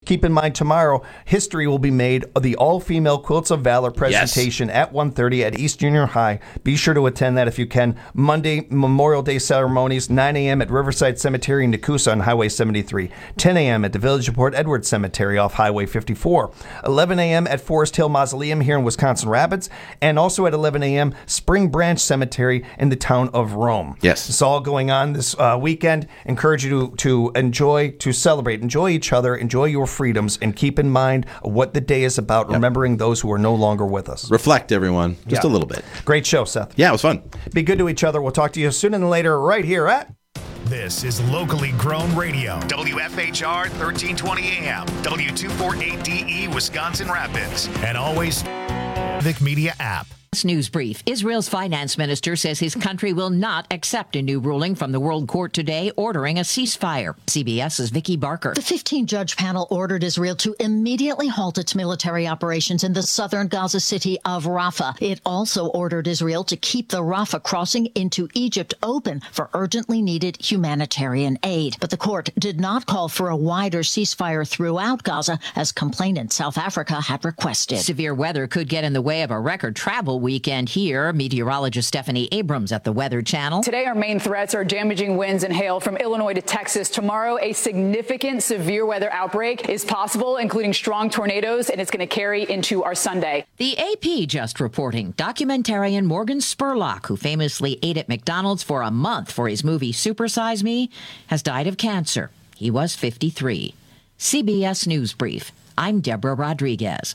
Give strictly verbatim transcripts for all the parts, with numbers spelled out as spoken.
Keep in mind, tomorrow, history will be made of the all-female Quilts of Valor presentation yes. at one thirty at East Junior High. Be sure to attend that if you can. Monday, Memorial Day ceremonies, nine a.m. at Riverside Cemetery in Nakusa on Highway seventy-three, ten a.m. at the Village of Port Edward Cemetery off Highway fifty-four, eleven a.m. at Forest Hill Mausoleum here in Wisconsin Rapids, and also at eleven a.m. Spring Branch Cemetery in the town of Rome. Yes. It's all going on this uh, weekend. Encourage you to, to enjoy, to celebrate, enjoy each other, enjoy your freedoms, and keep in mind what the day is about, yep. remembering those who are no longer with us. Reflect, everyone, just yeah. a little bit. Great show, Seth. Yeah, it was fun. Be good to each other. We'll talk to you sooner than later right here at... This is Locally Grown Radio. W F H R thirteen twenty A M. W two forty-eight D E Wisconsin Rapids. And always Civic Media app. News brief. Israel's finance minister says his country will not accept a new ruling from the World Court today ordering a ceasefire. CBS's Vicki Barker. The fifteen-judge panel ordered Israel to immediately halt its military operations in the southern Gaza city of Rafah. It also ordered Israel to keep the Rafah crossing into Egypt open for urgently needed humanitarian aid. But the court did not call for a wider ceasefire throughout Gaza, as complainant South Africa had requested. Severe weather could get in the way of a record travel weekend here. Meteorologist Stephanie Abrams at the Weather Channel. Today, our main threats are damaging winds and hail from Illinois to Texas. Tomorrow, a significant severe weather outbreak is possible, including strong tornadoes, and it's going to carry into our Sunday. The A P just reporting documentarian Morgan Spurlock, who famously ate at McDonald's for a month for his movie Super Size Me, has died of cancer. He was fifty-three. C B S News Brief. I'm Deborah Rodriguez.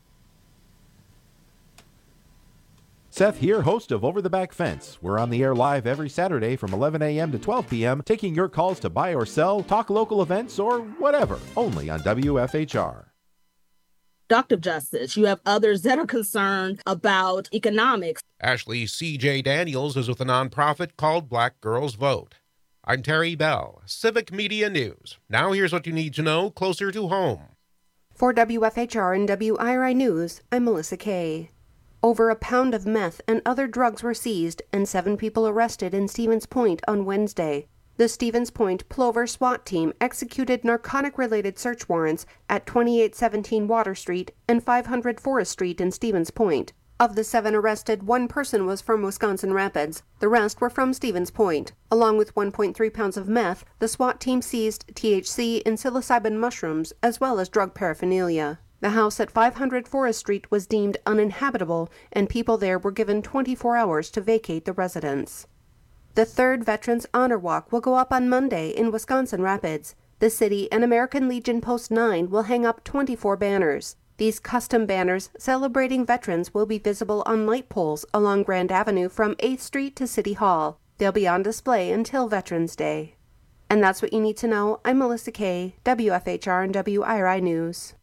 Seth here, host of Over the Back Fence. We're on the air live every Saturday from eleven a.m. to twelve p.m., taking your calls to buy or sell, talk local events, or whatever, only on W F H R. Doctor Justice, you have others that are concerned about economics. Ashley C J. Daniels is with a nonprofit called Black Girls Vote. I'm Terry Bell, Civic Media News. Now here's what you need to know closer to home. For W F H R and W I R I News, I'm Melissa Kay. Over a pound of meth and other drugs were seized and seven people arrested in Stevens Point on Wednesday. The Stevens Point Plover SWAT team executed narcotic-related search warrants at twenty-eight seventeen Water Street and five hundred Forest Street in Stevens Point. Of the seven arrested, one person was from Wisconsin Rapids. The rest were from Stevens Point. Along with one point three pounds of meth, the SWAT team seized T H C and psilocybin mushrooms, as well as drug paraphernalia. The house at five hundred Forest Street was deemed uninhabitable, and people there were given twenty-four hours to vacate the residence. The third Veterans Honor Walk will go up on Monday in Wisconsin Rapids. The city and American Legion Post nine will hang up twenty-four banners. These custom banners celebrating veterans will be visible on light poles along Grand Avenue from eighth Street to City Hall. They'll be on display until Veterans Day. And that's what you need to know. I'm Melissa Kay, W F H R and W I R I News.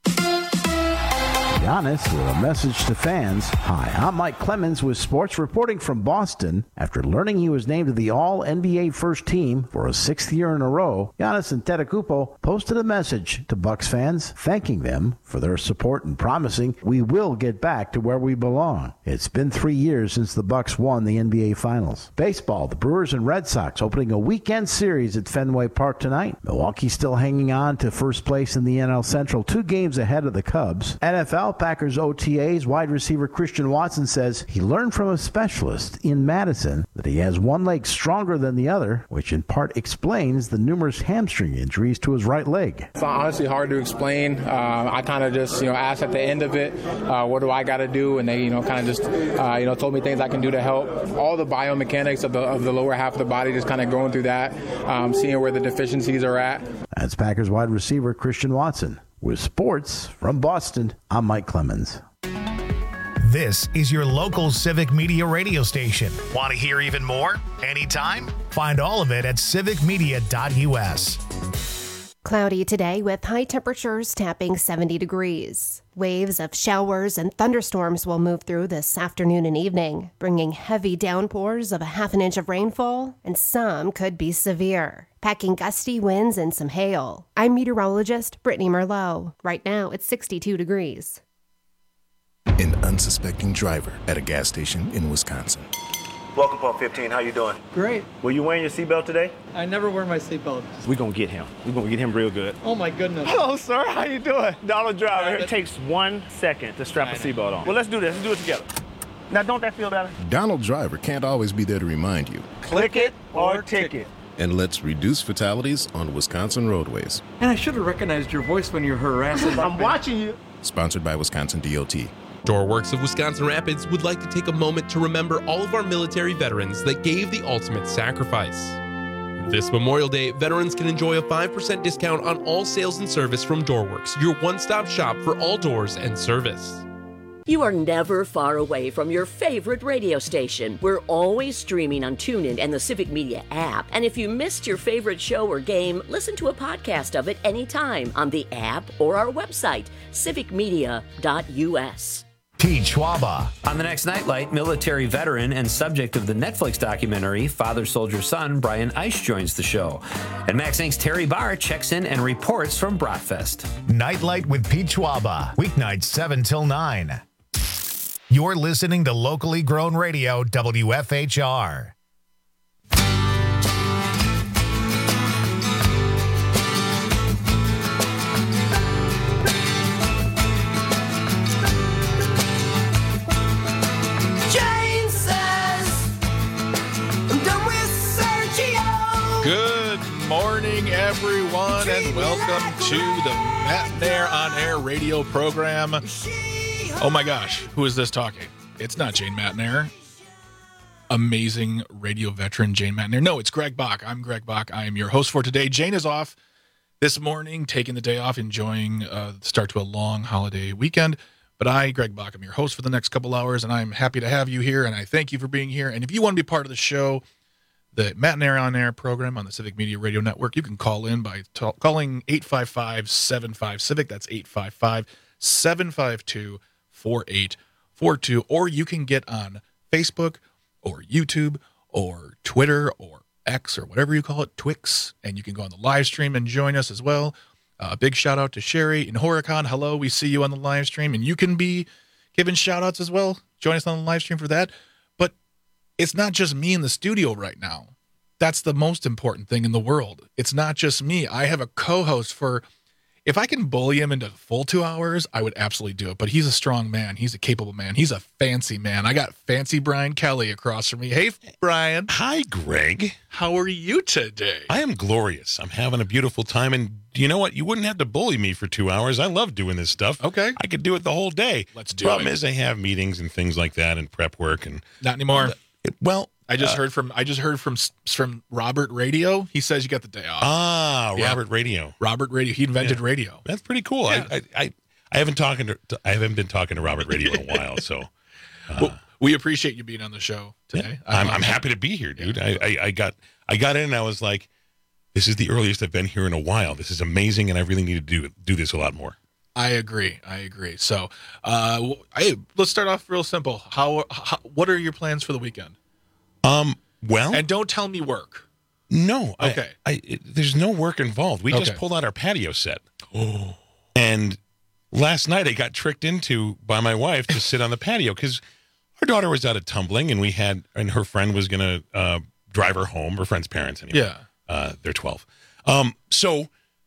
Giannis with a message to fans. Hi, I'm Mike Clemens with sports reporting from Boston. After learning he was named to the All-N B A First Team for a sixth year in a row, Giannis Antetokounmpo posted a message to Bucks fans thanking them for their support and promising we will get back to where we belong. It's been three years since the Bucks won the N B A Finals. Baseball, the Brewers and Red Sox opening a weekend series at Fenway Park tonight. Milwaukee still hanging on to first place in the N L Central, two games ahead of the Cubs. N F L Packers O T As wide receiver Christian Watson says he learned from a specialist in Madison that he has one leg stronger than the other, which in part explains the numerous hamstring injuries to his right leg. It's honestly hard to explain. Uh, I kind of just, you know, asked at the end of it, uh, what do I got to do? And they, you know, kind of just, uh, you know, told me things I can do to help. All the biomechanics of the of the lower half of the body, just kind of going through that, um, seeing where the deficiencies are at. That's Packers wide receiver Christian Watson. With sports from Boston, I'm Mike Clemens. This is your local Civic Media radio station. Want to hear even more? Anytime? Find all of it at civic media dot U S. Cloudy today with high temperatures tapping seventy degrees. Waves of showers and thunderstorms will move through this afternoon and evening, bringing heavy downpours of a half an inch of rainfall, and some could be severe, packing gusty winds and some hail. I'm meteorologist Brittany Merlot. Right now it's sixty-two degrees. An unsuspecting driver at a gas station in Wisconsin. Welcome, Pump fifteen. How you doing? Great. Were you wearing your seatbelt today? I never wear my seatbelt. We're going to get him. We're going to get him real good. Oh, my goodness. Hello, sir. How you doing? Donald Driver. It takes one second to strap a seatbelt on. Well, let's do this. Let's do it together. Now, don't that feel better? Donald Driver can't always be there to remind you. Click it or ticket. And let's reduce fatalities on Wisconsin roadways. And I should have recognized your voice when you're harassing. I'm watching you. Sponsored by Wisconsin D O T. Doorworks of Wisconsin Rapids would like to take a moment to remember all of our military veterans that gave the ultimate sacrifice. This Memorial Day, veterans can enjoy a five percent discount on all sales and service from Doorworks, your one-stop shop for all doors and service. You are never far away from your favorite radio station. We're always streaming on TuneIn and the Civic Media app. And if you missed your favorite show or game, listen to a podcast of it anytime on the app or our website, civic media dot u s. Pete Schwaba. On the next Nightlight, military veteran and subject of the Netflix documentary Father Soldier Son, Brian Eisch joins the show. And Max Incorporated's Terry Barr checks in and reports from Bratfest. Nightlight with Pete Schwaba. Weeknights seven till nine. You're listening to locally grown radio, W F H R. Good morning, everyone, and welcome to the Matt on Air radio program. Oh my gosh, who is this talking? It's not Jane Matnair. Amazing radio veteran Jane Matnair. No, it's Greg Bach. I'm Greg Bach. I am your host for today. Jane is off this morning, taking the day off, enjoying uh, the start to a long holiday weekend. But I, Greg Bach, am your host for the next couple hours, and I'm happy to have you here, and I thank you for being here. And if you want to be part of the show, the Matt and Aaron on Air program on the Civic Media Radio Network, you can call in by t- calling eight five five, seven five, CIVIC. That's eight five five, seven five two, four eight four two. Or you can get on Facebook or YouTube or Twitter or X or whatever you call it, Twix, and you can go on the live stream and join us as well. A uh, big shout out to Sherry in Horicon. Hello, we see you on the live stream, and you can be giving shout outs as well. Join us on the live stream for that. But it's not just me in the studio right now. That's the most important thing in the world. It's not just me. I have a co-host for, if I can bully him into full two hours, I would absolutely do it. But he's a strong man. He's a capable man. He's a fancy man. I got fancy Brian Kelly across from me. Hey, Brian. Hi, Greg. How are you today? I am glorious. I'm having a beautiful time. And you know what? You wouldn't have to bully me for two hours. I love doing this stuff. Okay. I could do it the whole day. Let's do Problem it. Problem is I have meetings and things like that and prep work. and Not anymore. Uh, it, well, I just uh, heard from I just heard from from Robert Radio. He says you got the day off. Ah, Yeah. Robert Radio. Robert Radio. He invented Yeah. radio. That's pretty cool. Yeah. I, I, I, I haven't talking to, to I haven't been talking to Robert Radio in a while, so uh, Well, we appreciate you being on the show today. yeah, I'm, I'm happy to be here, dude. I, I, I got I got in and I was like, this is the earliest I've been here in a while. This is amazing, and I really need to do do this a lot more. I agree. I agree. So, uh, w- hey, let's start off real simple. How, how what are your plans for the weekend? Um. Well, And don't tell me work. no. Okay. I, I, it, there's no work involved. We just Okay. pulled out our patio set. Oh. And last night I got tricked into by my wife to sit on the patio because our daughter was out of tumbling, and we had and her friend was gonna uh, drive her home. Her friend's parents, anyway. Yeah. Uh, they're twelve. Um. So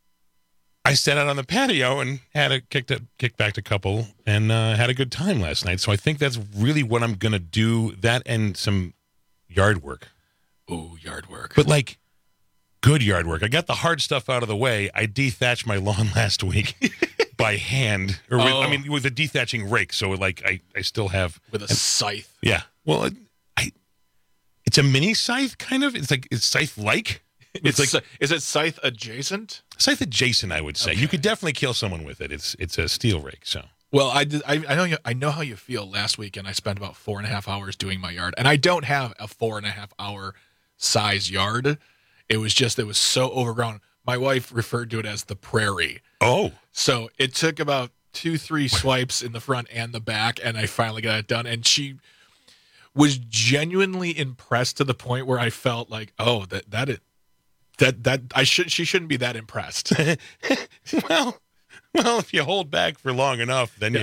I sat out on the patio and had a kicked a kicked back a couple and uh, had a good time last night. So I think that's really what I'm gonna do. That and some yard work. Ooh, yard work. But like good yard work. I got the hard stuff out of the way. I dethatched my lawn last week by hand. Or with, Oh. I mean, with a dethatching rake. So like I, I still have With a scythe. yeah. Well, it, I it's a mini scythe kind of. It's like it's scythe like. It's, like It's is it scythe adjacent? scythe adjacent. I would say you could definitely kill someone with it. It's it's a steel rake. So Well, I, did, I I know you, I know how you feel. Last weekend, I spent about four and a half hours doing my yard, and I don't have a four and a half hour size yard. It was just it was so overgrown. My wife referred to it as the prairie. oh So it took about two, three swipes in the front and the back, and I finally got it done. And she was genuinely impressed to the point where I felt like, oh, that that it that that I should she shouldn't be that impressed. well well if you hold back for long enough, then Yeah. you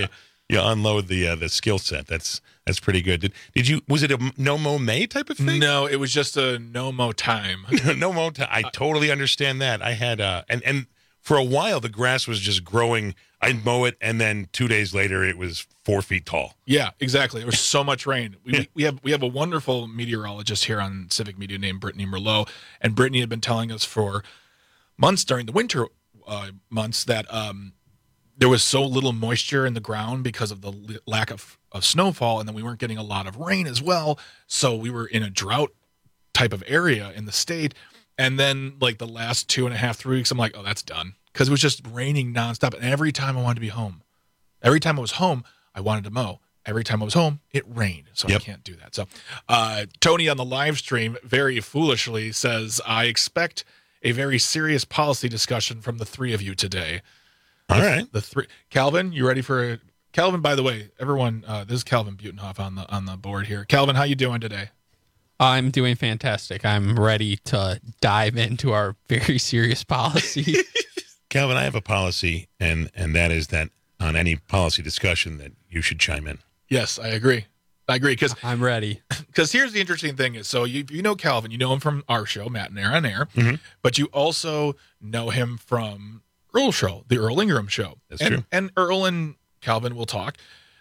you unload the uh, the skill set. That's that's pretty good. Did, did you? Was it a no mow May type of thing? No, it was just a no mow time. no mow time. I totally understand that. I had uh, and and for a while the grass was just growing. I'd mow it, and then two days later it was four feet tall. Yeah, exactly. There was so much rain. We, yeah. we have we have a wonderful meteorologist here on Civic Media named Brittany Merlot, and Brittany had been telling us for months during the winter uh, months that um, there was so little moisture in the ground because of the lack of, of snowfall, and then we weren't getting a lot of rain as well. So we were in a drought type of area in the state. And then like the last two and a half, three weeks, I'm like, oh, that's done. Because it was just raining nonstop. And every time I wanted to be home, every time I was home, I wanted to mow. Every time I was home, it rained. So yep. I can't do that. So uh, Tony on the live stream very foolishly says, I expect a very serious policy discussion from the three of you today. All the, right. The three. Calvin, you ready for a, Calvin, by the way, everyone, uh, this is Calvin Butenhoff on the on the board here. Calvin, how you doing today? I'm doing fantastic. I'm ready to dive into our very serious policy. Calvin, I have a policy, and and that is that on any policy discussion that you should chime in. Yes, I agree. I agree because I'm ready. Because here's the interesting thing is, so you you know Calvin, you know him from our show, Matt and Air on Air, mm-hmm. but you also know him from Earl's show, the Earl Ingram show. That's and, true. And Earl and Calvin will talk,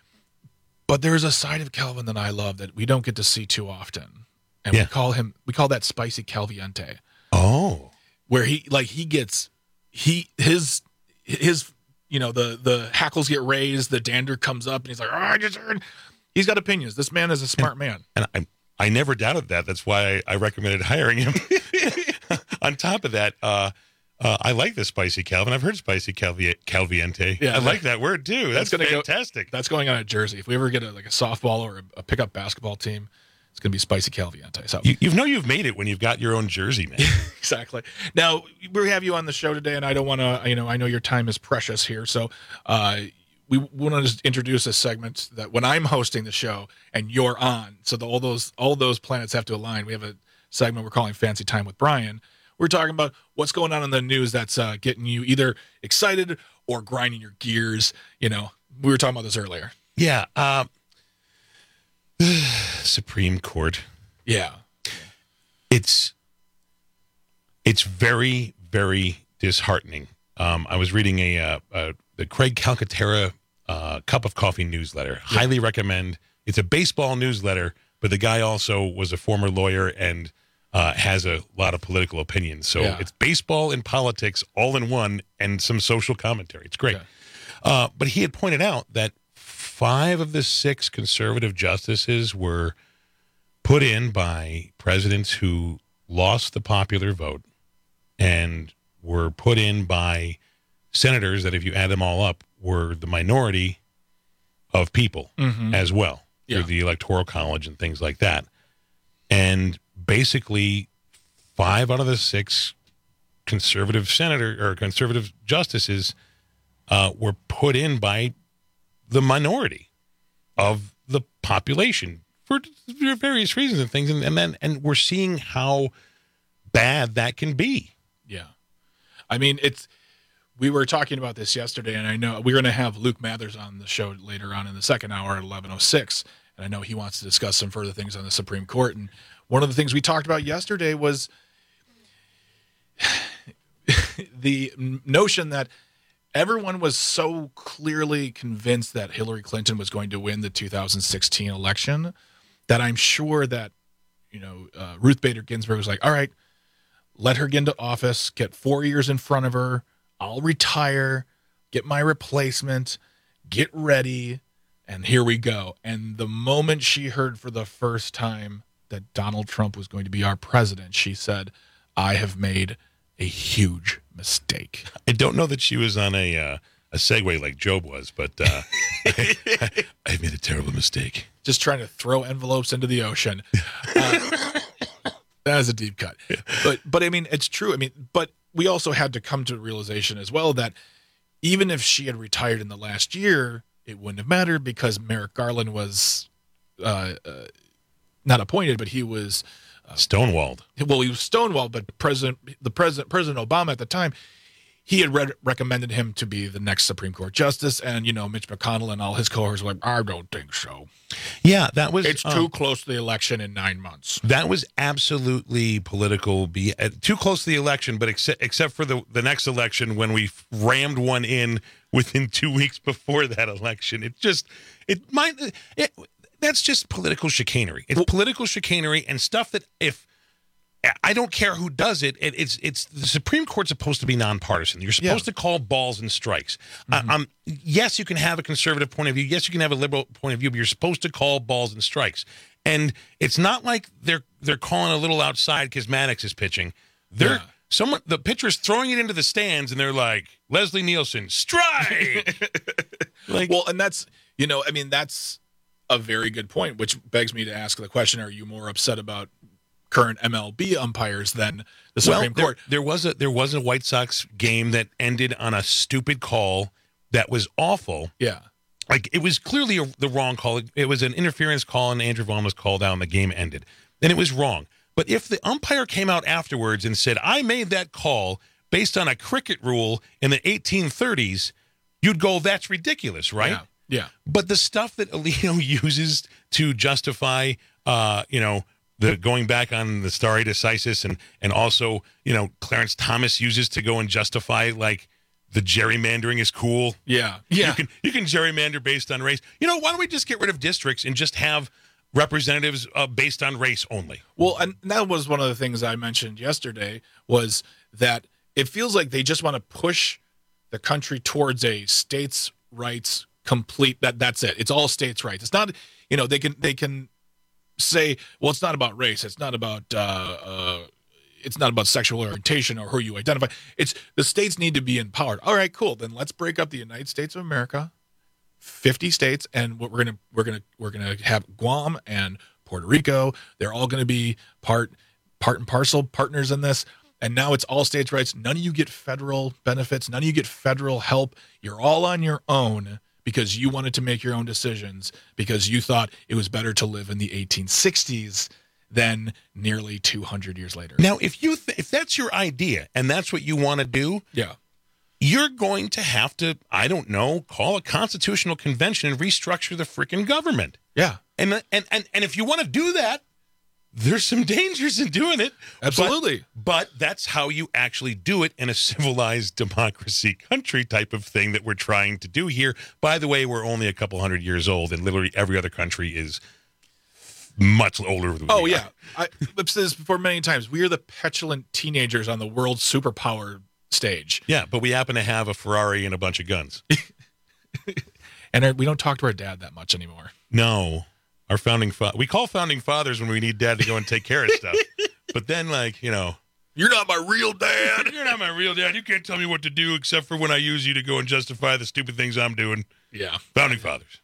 but there's a side of Calvin that I love that we don't get to see too often, and yeah. we call him we call that spicy Calviente. Oh, where he like he gets. He his his you know the the hackles get raised, the dander comes up, and he's like, oh, I just heard. He's got opinions. This man is a smart and, man, and I I never doubted that. That's why I, I recommended hiring him. On top of that, uh, uh, I like the spicy Calvin. I've heard spicy Calvi- Calviente. Yeah, I like that word too. That's, that's gonna fantastic. Go, that's going on at Jersey. If we ever get a, like a softball or a, a pickup basketball team, it's going to be spicy Calviente. So you, you know you've made it when you've got your own jersey, man. Exactly. Now we have you on the show today, and I don't want to. You know, I know your time is precious here, so uh, we want to introduce a segment that when I'm hosting the show and you're on, so the, all those all those planets have to align. We have a segment we're calling Fancy Time with Brian. We're talking about what's going on in the news that's uh, getting you either excited or grinding your gears. You know, we were talking about this earlier. Yeah. Uh, Supreme Court. Yeah. It's it's very, very disheartening. Um, I was reading a, uh, uh, the Craig Calcaterra uh, Cup of Coffee newsletter. Yeah. Highly recommend. It's a baseball newsletter, but the guy also was a former lawyer and uh, has a lot of political opinions. So yeah. It's baseball and politics all in one and some social commentary. It's great. Yeah. Uh, but he had pointed out that five of the six conservative justices were put in by presidents who lost the popular vote and were put in by senators that, if you add them all up, were the minority of people mm-hmm. as well yeah. through the Electoral College and things like that. And basically five out of the six conservative senator or conservative justices uh, were put in by the minority of the population for various reasons and things. And, and then, and we're seeing how bad that can be. Yeah. I mean, it's, we were talking about this yesterday, and I know we're going to have Luke Mathers on the show later on in the second hour at eleven oh six. And I know he wants to discuss some further things on the Supreme Court. And one of the things we talked about yesterday was the notion that everyone was so clearly convinced that Hillary Clinton was going to win the two thousand sixteen election that I'm sure that, you know, uh, Ruth Bader Ginsburg was like, all right, let her get into office, get four years in front of her. I'll retire, get my replacement, get ready, and here we go. And the moment she heard for the first time that Donald Trump was going to be our president, she said, I have made a huge mistake. I don't know that she was on a uh, a Segway like Job was, but uh, I, I've made a terrible mistake. Just trying to throw envelopes into the ocean. Uh, that is a deep cut. But, but I mean, it's true. I mean, but we also had to come to a realization as well that even if she had retired in the last year, it wouldn't have mattered because Merrick Garland was uh, uh, not appointed, but he was uh, stonewalled. Well, he was stonewalled, but President, the president, President Obama at the time, he had read, recommended him to be the next Supreme Court justice, and you know Mitch McConnell and all his cohorts were like, I don't think so. Yeah, that was it's um, too close to the election in nine months. That was absolutely political. Be uh, too close to the election, but except except for the the next election when we rammed one in within two weeks before that election, it just it might it, that's just political chicanery. It's well, political chicanery and stuff that if. I don't care who does it. it. It's it's the Supreme Court's supposed to be nonpartisan. You're supposed yeah. to call balls and strikes. Mm-hmm. Uh, um, yes, you can have a conservative point of view. Yes, you can have a liberal point of view, but you're supposed to call balls and strikes. And it's not like they're they're calling a little outside because Maddox is pitching. They're yeah. someone the pitcher's throwing it into the stands, and they're like Leslie Nielsen strike. like, well, and that's you know, I mean, that's a very good point, which begs me to ask the question: are you more upset about current M L B umpires than the Supreme well, Court? There, there was a there was a White Sox game that ended on a stupid call that was awful. Yeah, like it was clearly a, the wrong call. It was an interference call, and Andrew Vaughn was called out, and the game ended. And it was wrong. But if the umpire came out afterwards and said, "I made that call based on a cricket rule in the eighteen thirties," you'd go, "That's ridiculous, right?" Yeah. yeah. But the stuff that Alito uses to justify, uh, you know. The going back on the stare decisis and and also, you know, Clarence Thomas uses to go and justify like the gerrymandering is cool. Yeah. Yeah. You can you can gerrymander based on race. You know, why don't we just get rid of districts and just have representatives uh, based on race only? Well, and that was one of the things I mentioned yesterday was that it feels like they just want to push the country towards a states' rights complete that that's it. It's all states' rights. It's not, you know, they can they can say, well, it's not about race. It's not about uh, uh, it's not about sexual orientation or who you identify. It's the states need to be empowered. All right, cool. Then let's break up the United States of America, fifty states, and what we're gonna we're gonna we're gonna have Guam and Puerto Rico. They're all gonna be part part and parcel partners in this. And now it's all states' rights. None of you get federal benefits. None of you get federal help. You're all on your own. Because you wanted to make your own decisions, because you thought it was better to live in the eighteen sixties than nearly two hundred years later. Now, if you th- if that's your idea and that's what you want to do, yeah, you're going to have to, I don't know, call a constitutional convention and restructure the freaking government. Yeah. And and and, and if you want to do that, there's some dangers in doing it. Absolutely. But, but that's how you actually do it in a civilized democracy country type of thing that we're trying to do here. By the way, we're only a couple hundred years old, and literally every other country is much older than we Oh, are. yeah. I, I've said this before many times. We are the petulant teenagers on the world superpower stage. Yeah, but we happen to have a Ferrari and a bunch of guns. And we don't talk to our dad that much anymore. No. Our founding fa- we call founding fathers when we need dad to go and take care of stuff. But then, like, you know, you're not my real dad. You're not my real dad. You can't tell me what to do except for when I use you to go and justify the stupid things I'm doing. Yeah. Founding fathers.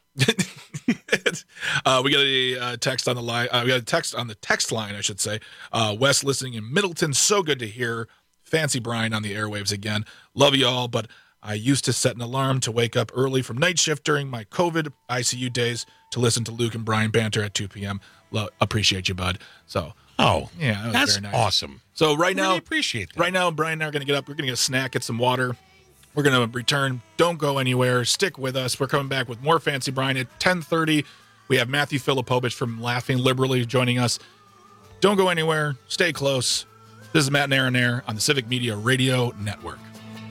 uh, we got a uh, text on the line. Uh, we got a text on the text line, I should say. Uh, Wes listening in Middleton. So good to hear Fancy Brian on the airwaves again. Love you all, but I used to set an alarm to wake up early from night shift during my COVID I C U days to listen to Luke and Brian banter at two p.m. Lo- appreciate you, bud. So, oh, yeah, that that's very nice. awesome. So right now, really appreciate that. Right now, Brian and I are going to get up. We're going to get a snack, get some water. We're going to return. Don't go anywhere. Stick with us. We're coming back with more Fancy Brian at ten thirty. We have Matthew Filipovich from Laughing Liberally joining us. Don't go anywhere. Stay close. This is Matt and Aaron Air on the Civic Media Radio Network.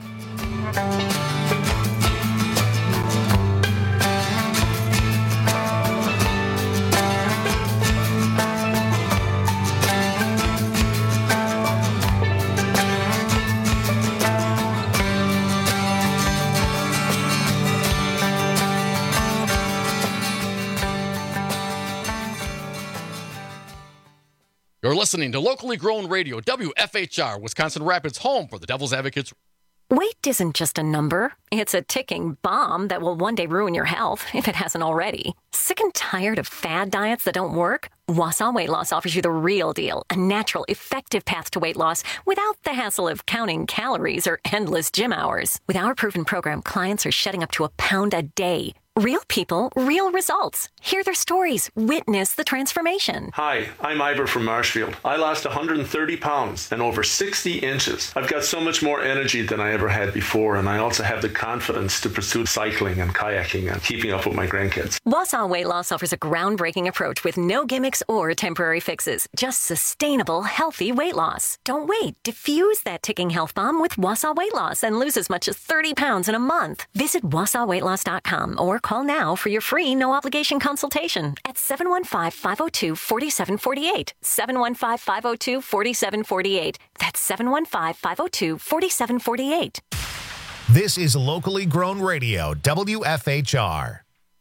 You're listening to locally grown radio, W F H R, Wisconsin Rapids, home for the Devil's Advocates. Weight isn't just a number. It's a ticking bomb that will one day ruin your health, if it hasn't already. Sick and tired of fad diets that don't work? Wausau Weight Loss offers you the real deal, a natural, effective path to weight loss without the hassle of counting calories or endless gym hours. With our proven program, clients are shedding up to a pound a day. Real people, real results. Hear their stories. Witness the transformation. Hi, I'm Ivor from Marshfield. I lost one hundred thirty pounds and over sixty inches. I've got so much more energy than I ever had before, and I also have the confidence to pursue cycling and kayaking and keeping up with my grandkids. Wausau Weight Loss offers a groundbreaking approach with no gimmicks or temporary fixes. Just sustainable, healthy weight loss. Don't wait. Diffuse that ticking health bomb with Wausau Weight Loss and lose as much as thirty pounds in a month. Visit wausau weight loss dot com or call now for your free no-obligation consultation at seven one five, five oh two, four seven four eight. seven one five, five oh two, four seven four eight. That's seven one five, five oh two, four seven four eight. This is locally grown radio, W F H R.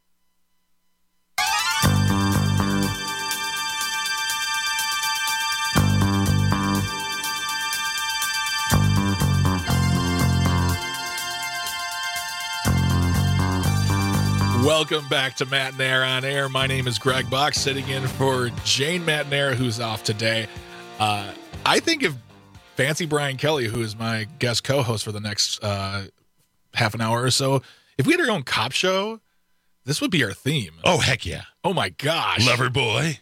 Welcome back to Matt and Air on Air. My name is Greg Bach, sitting in for Jane McNair, who's off today. Uh, I think if Fancy Brian Kelly, who is my guest co-host for the next uh, half an hour or so, if we had our own cop show, this would be our theme. Oh, heck yeah. Oh, my gosh. Lover boy.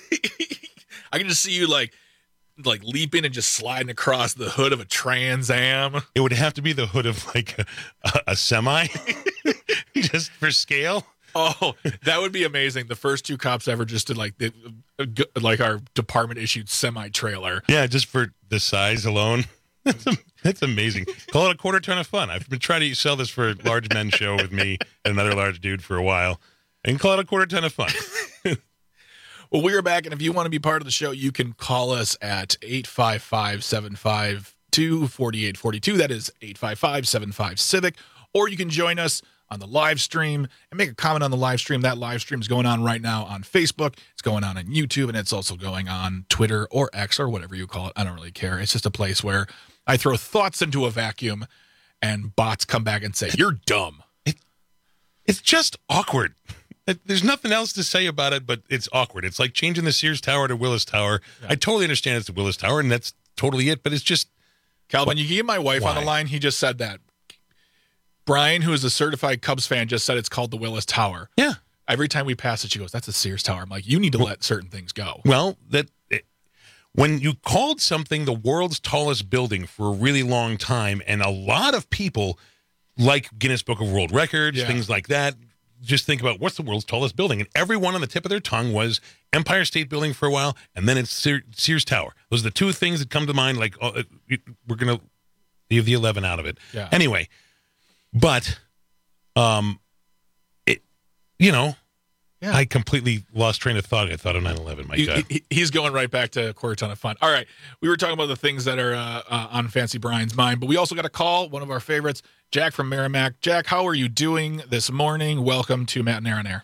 I can just see you, like, like leaping and just sliding across the hood of a Trans Am. It would have to be the hood of, like, a, a, a semi. Just for scale. Oh, that would be amazing. The first two cops ever just did like the, like our department issued semi trailer. Yeah, just for the size alone. That's, that's amazing. Call it a quarter ton of fun. I've been trying to sell this for a large men show with me and another large dude for a while, and call it a quarter ton of fun. Well, we are back, and if you want to be part of the show, you can call us at eight five five, seven five two, four eight four two. That is eight five five, seven five, CIVIC. Or you can join us on the live stream and make a comment on the live stream. That live stream is going on right now on Facebook. It's going on on YouTube, and it's also going on Twitter or X or whatever you call it. I don't really care. It's just a place where I throw thoughts into a vacuum and bots come back and say, you're dumb. It, it's just awkward. There's nothing else to say about it, but it's awkward. It's like changing the Sears Tower to Willis Tower. Yeah. I totally understand it's the Willis Tower, and that's totally it, but it's just... Calvin, what? You get my wife why? on the line. He just said that. Brian, who is a certified Cubs fan, just said it's called the Willis Tower. Yeah. Every time we pass it, she goes, that's a Sears Tower. I'm like, you need to well, let certain things go. Well, that it, when you called something the world's tallest building for a really long time, and a lot of people like Guinness Book of World Records, yeah. things like that, just think about what's the world's tallest building. And everyone on the tip of their tongue was Empire State Building for a while, and then it's Sears, Sears Tower. Those are the two things that come to mind, like, oh, we're going to leave the eleven out of it. Yeah. Anyway. But, um, it, you know, yeah. I completely lost train of thought. I thought of nine eleven. My he, God. He, he's going right back to a quarter ton of fun. All right. We were talking about the things that are uh, uh, on Fancy Brian's mind, but we also got a call, one of our favorites, Jack from Merrimack. Jack, how are you doing this morning? Welcome to Matt and Air on Air.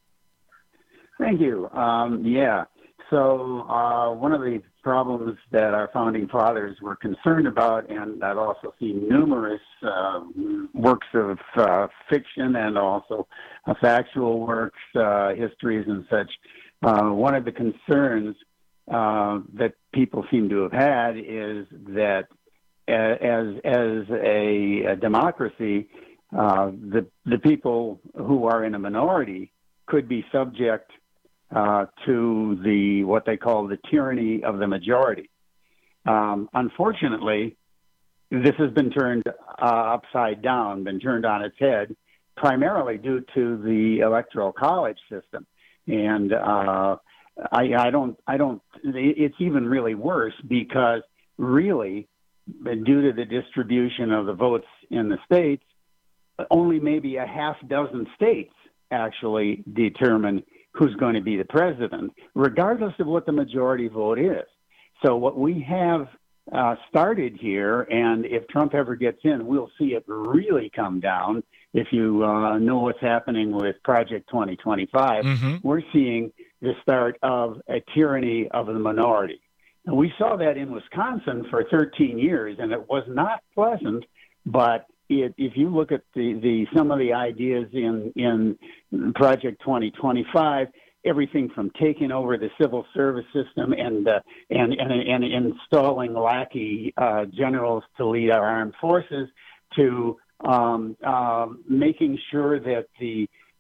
Thank you. Um, yeah. So uh, one of the problems that our founding fathers were concerned about, and I've also seen numerous uh, works of uh, fiction and also uh, factual works, uh, histories and such, uh, one of the concerns uh, that people seem to have had is that as as a, a democracy, uh, the the people who are in a minority could be subject Uh, to the what they call the tyranny of the majority. Um, unfortunately, this has been turned uh, upside down, been turned on its head, primarily due to the electoral college system. And uh, I, I don't, I don't. It's even really worse because really, due to the distribution of the votes in the states, only maybe a half dozen states actually determine who's going to be the president, regardless of what the majority vote is. So what we have uh, started here, and if Trump ever gets in, we'll see it really come down. If you uh, know what's happening with Project twenty twenty-five, mm-hmm. we're seeing the start of a tyranny of the minority. And we saw that in Wisconsin for thirteen years, and it was not pleasant, but It, if you look at the, the some of the ideas in, in Project twenty twenty-five, everything from taking over the civil service system and uh, and, and and installing lackey uh, generals to lead our armed forces, to um, uh, making sure that the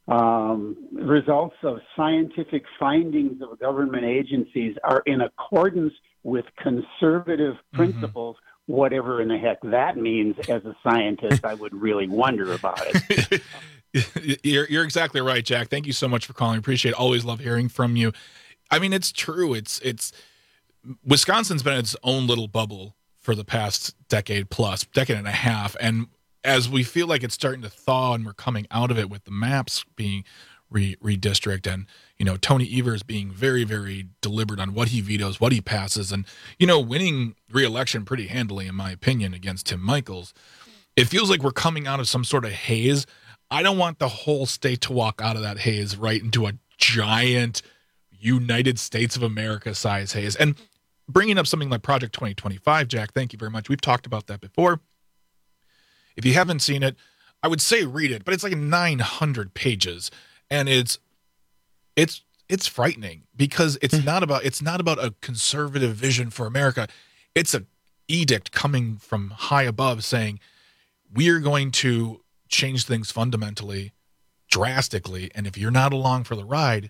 um, results of scientific findings of government agencies are in accordance with conservative principles, mm-hmm. whatever in the heck that means. As a scientist, I would really wonder about it. You're, you're exactly right, Jack. Thank you so much for calling. Appreciate it. Always love hearing from you. I mean, it's true. It's it's Wisconsin's been in its own little bubble for the past decade plus, decade and a half. And as we feel like it's starting to thaw and we're coming out of it with the maps being re- redistricted and, you know, Tony Evers being very, very deliberate on what he vetoes, what he passes, and, you know, winning re-election pretty handily, in my opinion, against Tim Michels, it feels like we're coming out of some sort of haze. I don't want the whole state to walk out of that haze right into a giant United States of America size haze. And bringing up something like Project twenty twenty-five, Jack, thank you very much. We've talked about that before. If you haven't seen it, I would say read it, but it's like nine hundred pages, and it's it's it's frightening because it's not about it's not about a conservative vision for America. It's an edict coming from high above saying we are going to change things fundamentally, drastically, and if you're not along for the ride,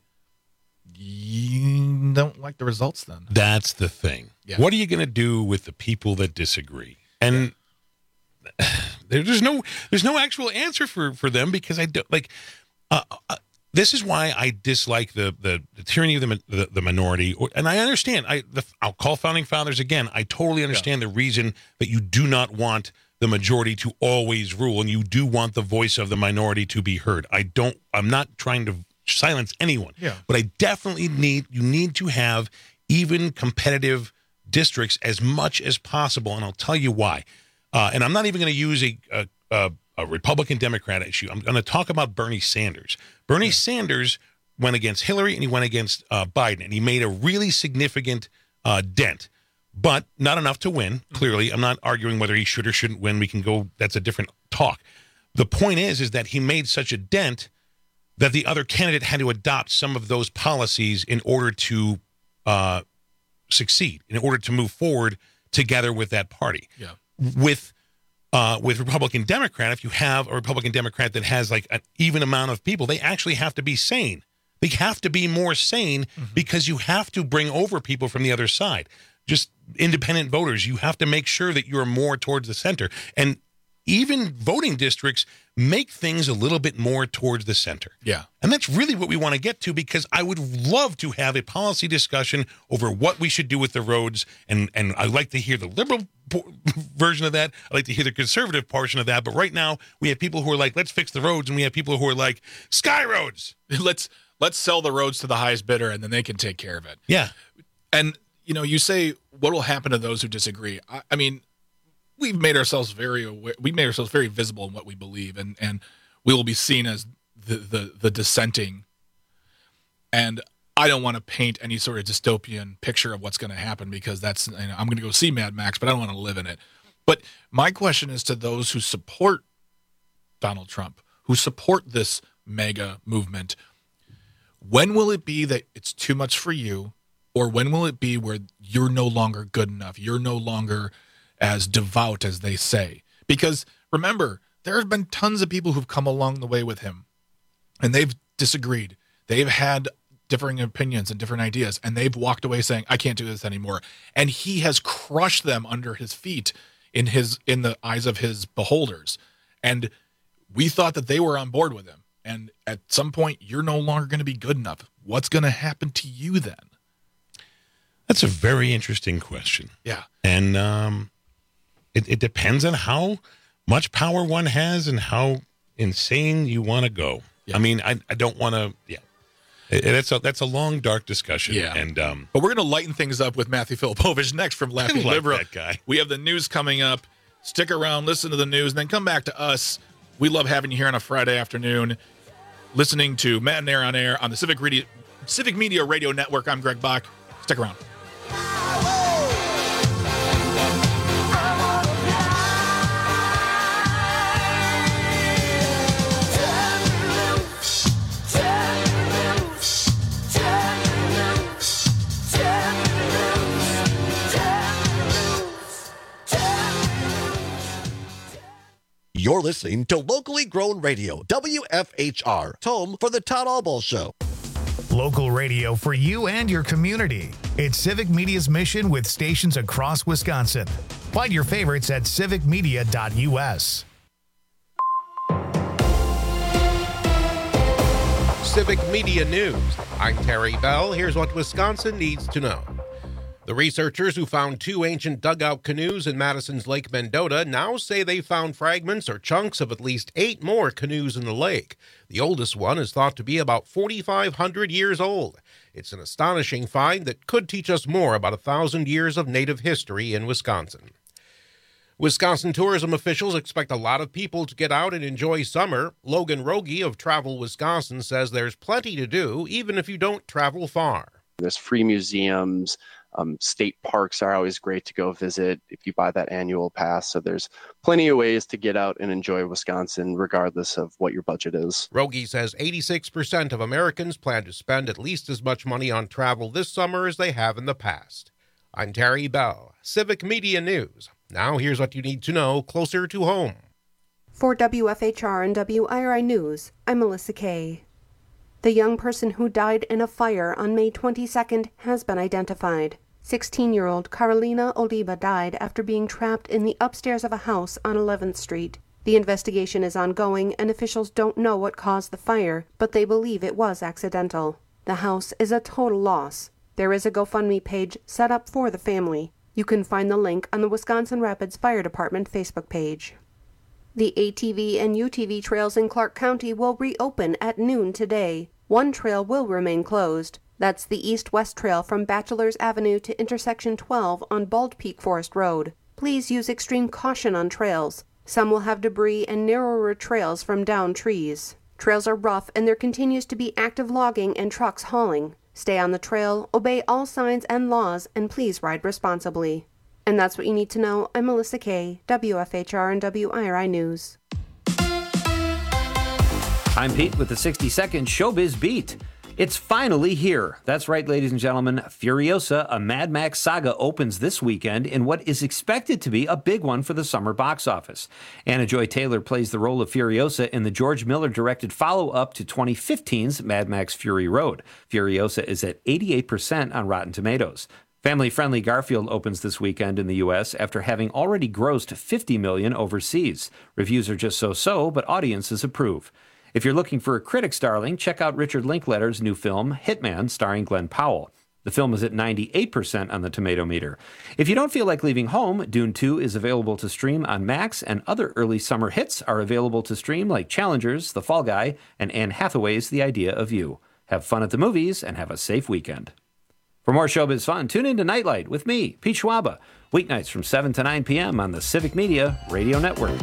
you don't like the results then. That's the thing. Yeah. What are you going to do with the people that disagree? And yeah. there's no there's no actual answer for, for them because I don't like uh, uh, this is why I dislike the the, the tyranny of the, the the minority. And I understand. I the, I'll call founding fathers again. I totally understand yeah. the reason that you do not want the majority to always rule and you do want the voice of the minority to be heard. I don't I'm not trying to silence anyone. Yeah. But I definitely need you need to have even competitive districts as much as possible, and I'll tell you why. Uh, and I'm not even going to use a, a, a, a Republican-Democrat issue. I'm going to talk about Bernie Sanders. Bernie yeah. Sanders went against Hillary and he went against uh, Biden, and he made a really significant uh, dent, but not enough to win, clearly. I'm not arguing whether he should or shouldn't win. We can go, that's a different talk. The point is, is that he made such a dent that the other candidate had to adopt some of those policies in order to uh, succeed, in order to move forward together with that party. Yeah. With uh, with Republican Democrat, if you have a Republican Democrat that has like an even amount of people, they actually have to be sane. They have to be more sane mm-hmm. because you have to bring over people from the other side. Just independent voters. You have to make sure that you're more towards the center. And even voting districts make things a little bit more towards the center. Yeah. And that's really what we want to get to, because I would love to have a policy discussion over what we should do with the roads. And, and I'd like to hear the liberal version of that. I'd like to hear the conservative portion of that. But right now we have people who are like, let's fix the roads. And we have people who are like, sky roads. let's, let's sell the roads to the highest bidder and then they can take care of it. Yeah. And, you know, you say, what will happen to those who disagree? I, I mean, we've made ourselves very aware, we made ourselves very visible in what we believe, and, and we will be seen as the, the, the dissenting. And I don't want to paint any sort of dystopian picture of what's going to happen, because that's, you know, I'm going to go see Mad Max, but I don't want to live in it. But my question is to those who support Donald Trump, who support this mega movement, when will it be that it's too much for you? Or when will it be where you're no longer good enough? You're no longer as devout as they say. Because remember, there have been tons of people who've come along the way with him, and they've disagreed. They've had differing opinions and different ideas, and they've walked away saying, I can't do this anymore. And he has crushed them under his feet in his in the eyes of his beholders. And we thought that they were on board with him. And at some point, you're no longer going to be good enough. What's going to happen to you then? That's a very interesting question. Yeah. And um, it, it depends on how much power one has and how insane you want to go. Yeah. I mean, I, I don't want to, yeah. It, that's, a, that's a long, dark discussion. Yeah. And, um, but we're going to lighten things up with Matthew Filipovich next from Laughing like Liberal. That guy. We have the news coming up. Stick around, listen to the news, and then come back to us. We love having you here on a Friday afternoon, listening to Matt and Air on Air on the Civic, Radio, Civic Media Radio Network. I'm Greg Bach. Stick around. You're listening to locally grown radio, W F H R, home for the Todd Albaugh Show. Local radio for you and your community. It's Civic Media's mission with stations across Wisconsin. Find your favorites at civic media dot U S. Civic Media News. I'm Terry Bell. Here's what Wisconsin needs to know. The researchers who found two ancient dugout canoes in Madison's Lake Mendota now say they found fragments or chunks of at least eight more canoes in the lake. The oldest one is thought to be about forty-five hundred years old. It's an astonishing find that could teach us more about a thousand years of Native history in Wisconsin. Wisconsin tourism officials expect a lot of people to get out and enjoy summer. Logan Rogie of Travel Wisconsin says there's plenty to do, even if you don't travel far. There's free museums. Um, state parks are always great to go visit if you buy that annual pass. So there's plenty of ways to get out and enjoy Wisconsin, regardless of what your budget is. Rogie says eighty-six percent of Americans plan to spend at least as much money on travel this summer as they have in the past. I'm Terry Bell, Civic Media News. Now here's what you need to know closer to home. For W F H R and W I R I News, I'm Melissa Kay. The young person who died in a fire on May twenty-second has been identified. sixteen-year-old Carolina Oliva died after being trapped in the upstairs of a house on eleventh street. The investigation is ongoing and officials don't know what caused the fire, but they believe it was accidental. The house is a total loss. There is a GoFundMe page set up for the family. You can find the link on the Wisconsin Rapids Fire Department Facebook page. The A T V and U T V trails in Clark County will reopen at noon today. One trail will remain closed. That's the east-west trail from Bachelors Avenue to intersection twelve on Bald Peak Forest Road. Please use extreme caution on trails. Some will have debris and narrower trails from downed trees. Trails are rough and there continues to be active logging and trucks hauling. Stay on the trail, obey all signs and laws, and please ride responsibly. And that's what you need to know. I'm Melissa Kay, W F H R and W I R I News. I'm Pete with the sixty second Showbiz Beat. It's finally here. That's right, ladies and gentlemen. Furiosa, a Mad Max saga, opens this weekend in what is expected to be a big one for the summer box office. Anna Joy Taylor plays the role of Furiosa in the George Miller-directed follow-up to twenty fifteen's Mad Max Fury Road. Furiosa is at eighty-eight percent on Rotten Tomatoes. Family-friendly Garfield opens this weekend in the U S after having already grossed fifty million dollars overseas. Reviews are just so-so, but audiences approve. If you're looking for a critic's darling, check out Richard Linklater's new film, Hitman, starring Glenn Powell. The film is at ninety-eight percent on the tomato meter. If you don't feel like leaving home, Dune two is available to stream on Max, and other early summer hits are available to stream like Challengers, The Fall Guy, and Anne Hathaway's The Idea of You. Have fun at the movies and have a safe weekend. For more showbiz fun, tune in to Nightlight with me, Pete Schwaba, weeknights from seven to nine p.m. on the Civic Media Radio Network.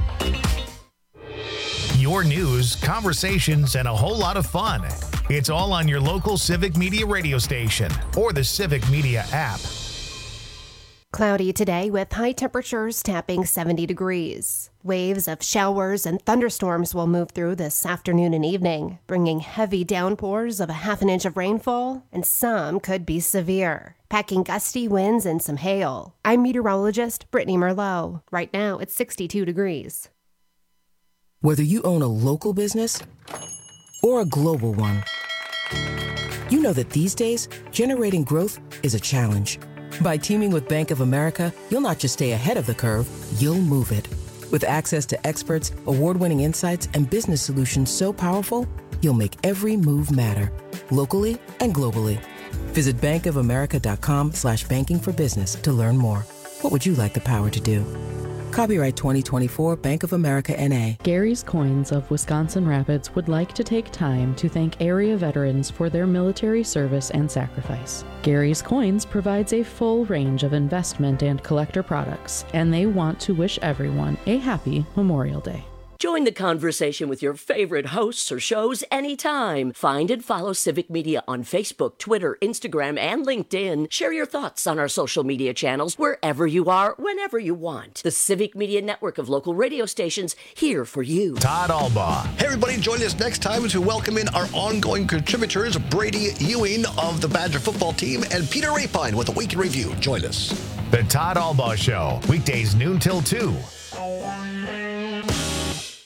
Your news, conversations, and a whole lot of fun. It's all on your local Civic Media radio station or the Civic Media app. Cloudy today with high temperatures tapping seventy degrees. Waves of showers and thunderstorms will move through this afternoon and evening, bringing heavy downpours of a half an inch of rainfall, and some could be severe, packing gusty winds and some hail. I'm meteorologist Brittany Merlot. Right now it's sixty-two degrees. Whether you own a local business or a global one, you know that these days, generating growth is a challenge. By teaming with Bank of America, you'll not just stay ahead of the curve, you'll move it. With access to experts, award-winning insights, and business solutions so powerful, you'll make every move matter, locally and globally. Visit bankofamerica.com slash banking for business to learn more. What would you like the power to do? Copyright twenty twenty-four Bank of America N A Gary's Coins of Wisconsin Rapids would like to take time to thank area veterans for their military service and sacrifice. Gary's Coins provides a full range of investment and collector products, and they want to wish everyone a happy Memorial Day. Join the conversation with your favorite hosts or shows anytime. Find and follow Civic Media on Facebook, Twitter, Instagram, and LinkedIn. Share your thoughts on our social media channels wherever you are, whenever you want. The Civic Media network of local radio stations here for you. Todd Albaugh. Hey, everybody, join us next time as we welcome in our ongoing contributors, Brady Ewing of the Badger football team and Peter Rapine with a Week in Review. Join us. The Todd Albaugh Show, weekdays noon till two.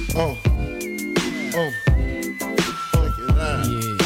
Oh. Oh. Look at that.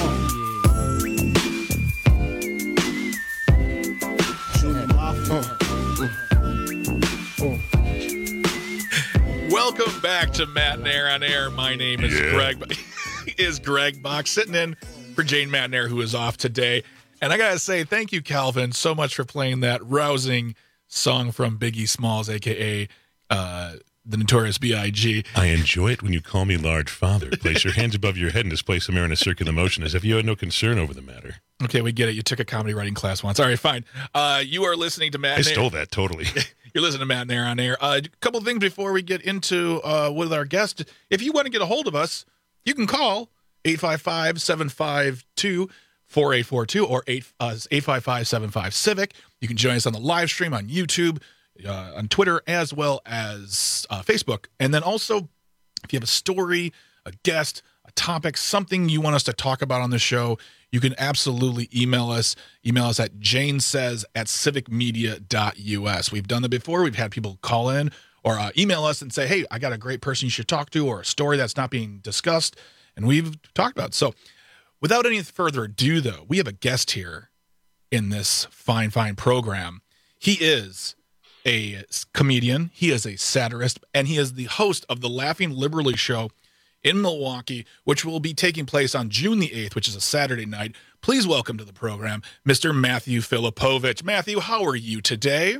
Welcome back to Matt Nair on Air. My name is Yeah. Greg. is Greg Bach sitting in for Jane Matnair, who is off today. And I gotta say, thank you, Calvin, so much for playing that rousing song from Biggie Smalls, aka uh, the Notorious B I G I enjoy it when you call me large father. Place your hands above your head and display some air in a circular motion as if you had no concern over the matter. Okay, we get it. You took a comedy writing class once. All right, fine. Uh, you are listening to Matt I Nair. stole that totally. You're listening to Matt Nair on Air. Uh, a couple of things before we get into uh, with our guest. If you want to get a hold of us, you can call eight five five, seven five two, four eight four two or eight five five, seven five, civic. You can join us on the live stream on YouTube, uh, on Twitter, as well as uh, Facebook. And then also, if you have a story, a guest, a topic, something you want us to talk about on the show, you can absolutely email us. Email us at janesays at civicmedia.us. We've done that before. We've had people call in or uh, email us and say, hey, I got a great person you should talk to or a story that's not being discussed. And we've talked about it. So without any further ado, though, we have a guest here in this fine, fine program. He is a comedian. He is a satirist. And he is the host of the Laughing Liberally Show in Milwaukee, which will be taking place on June the eighth, which is a Saturday night. Please welcome to the program, Mister Matthew Filipovich. Matthew, how are you today?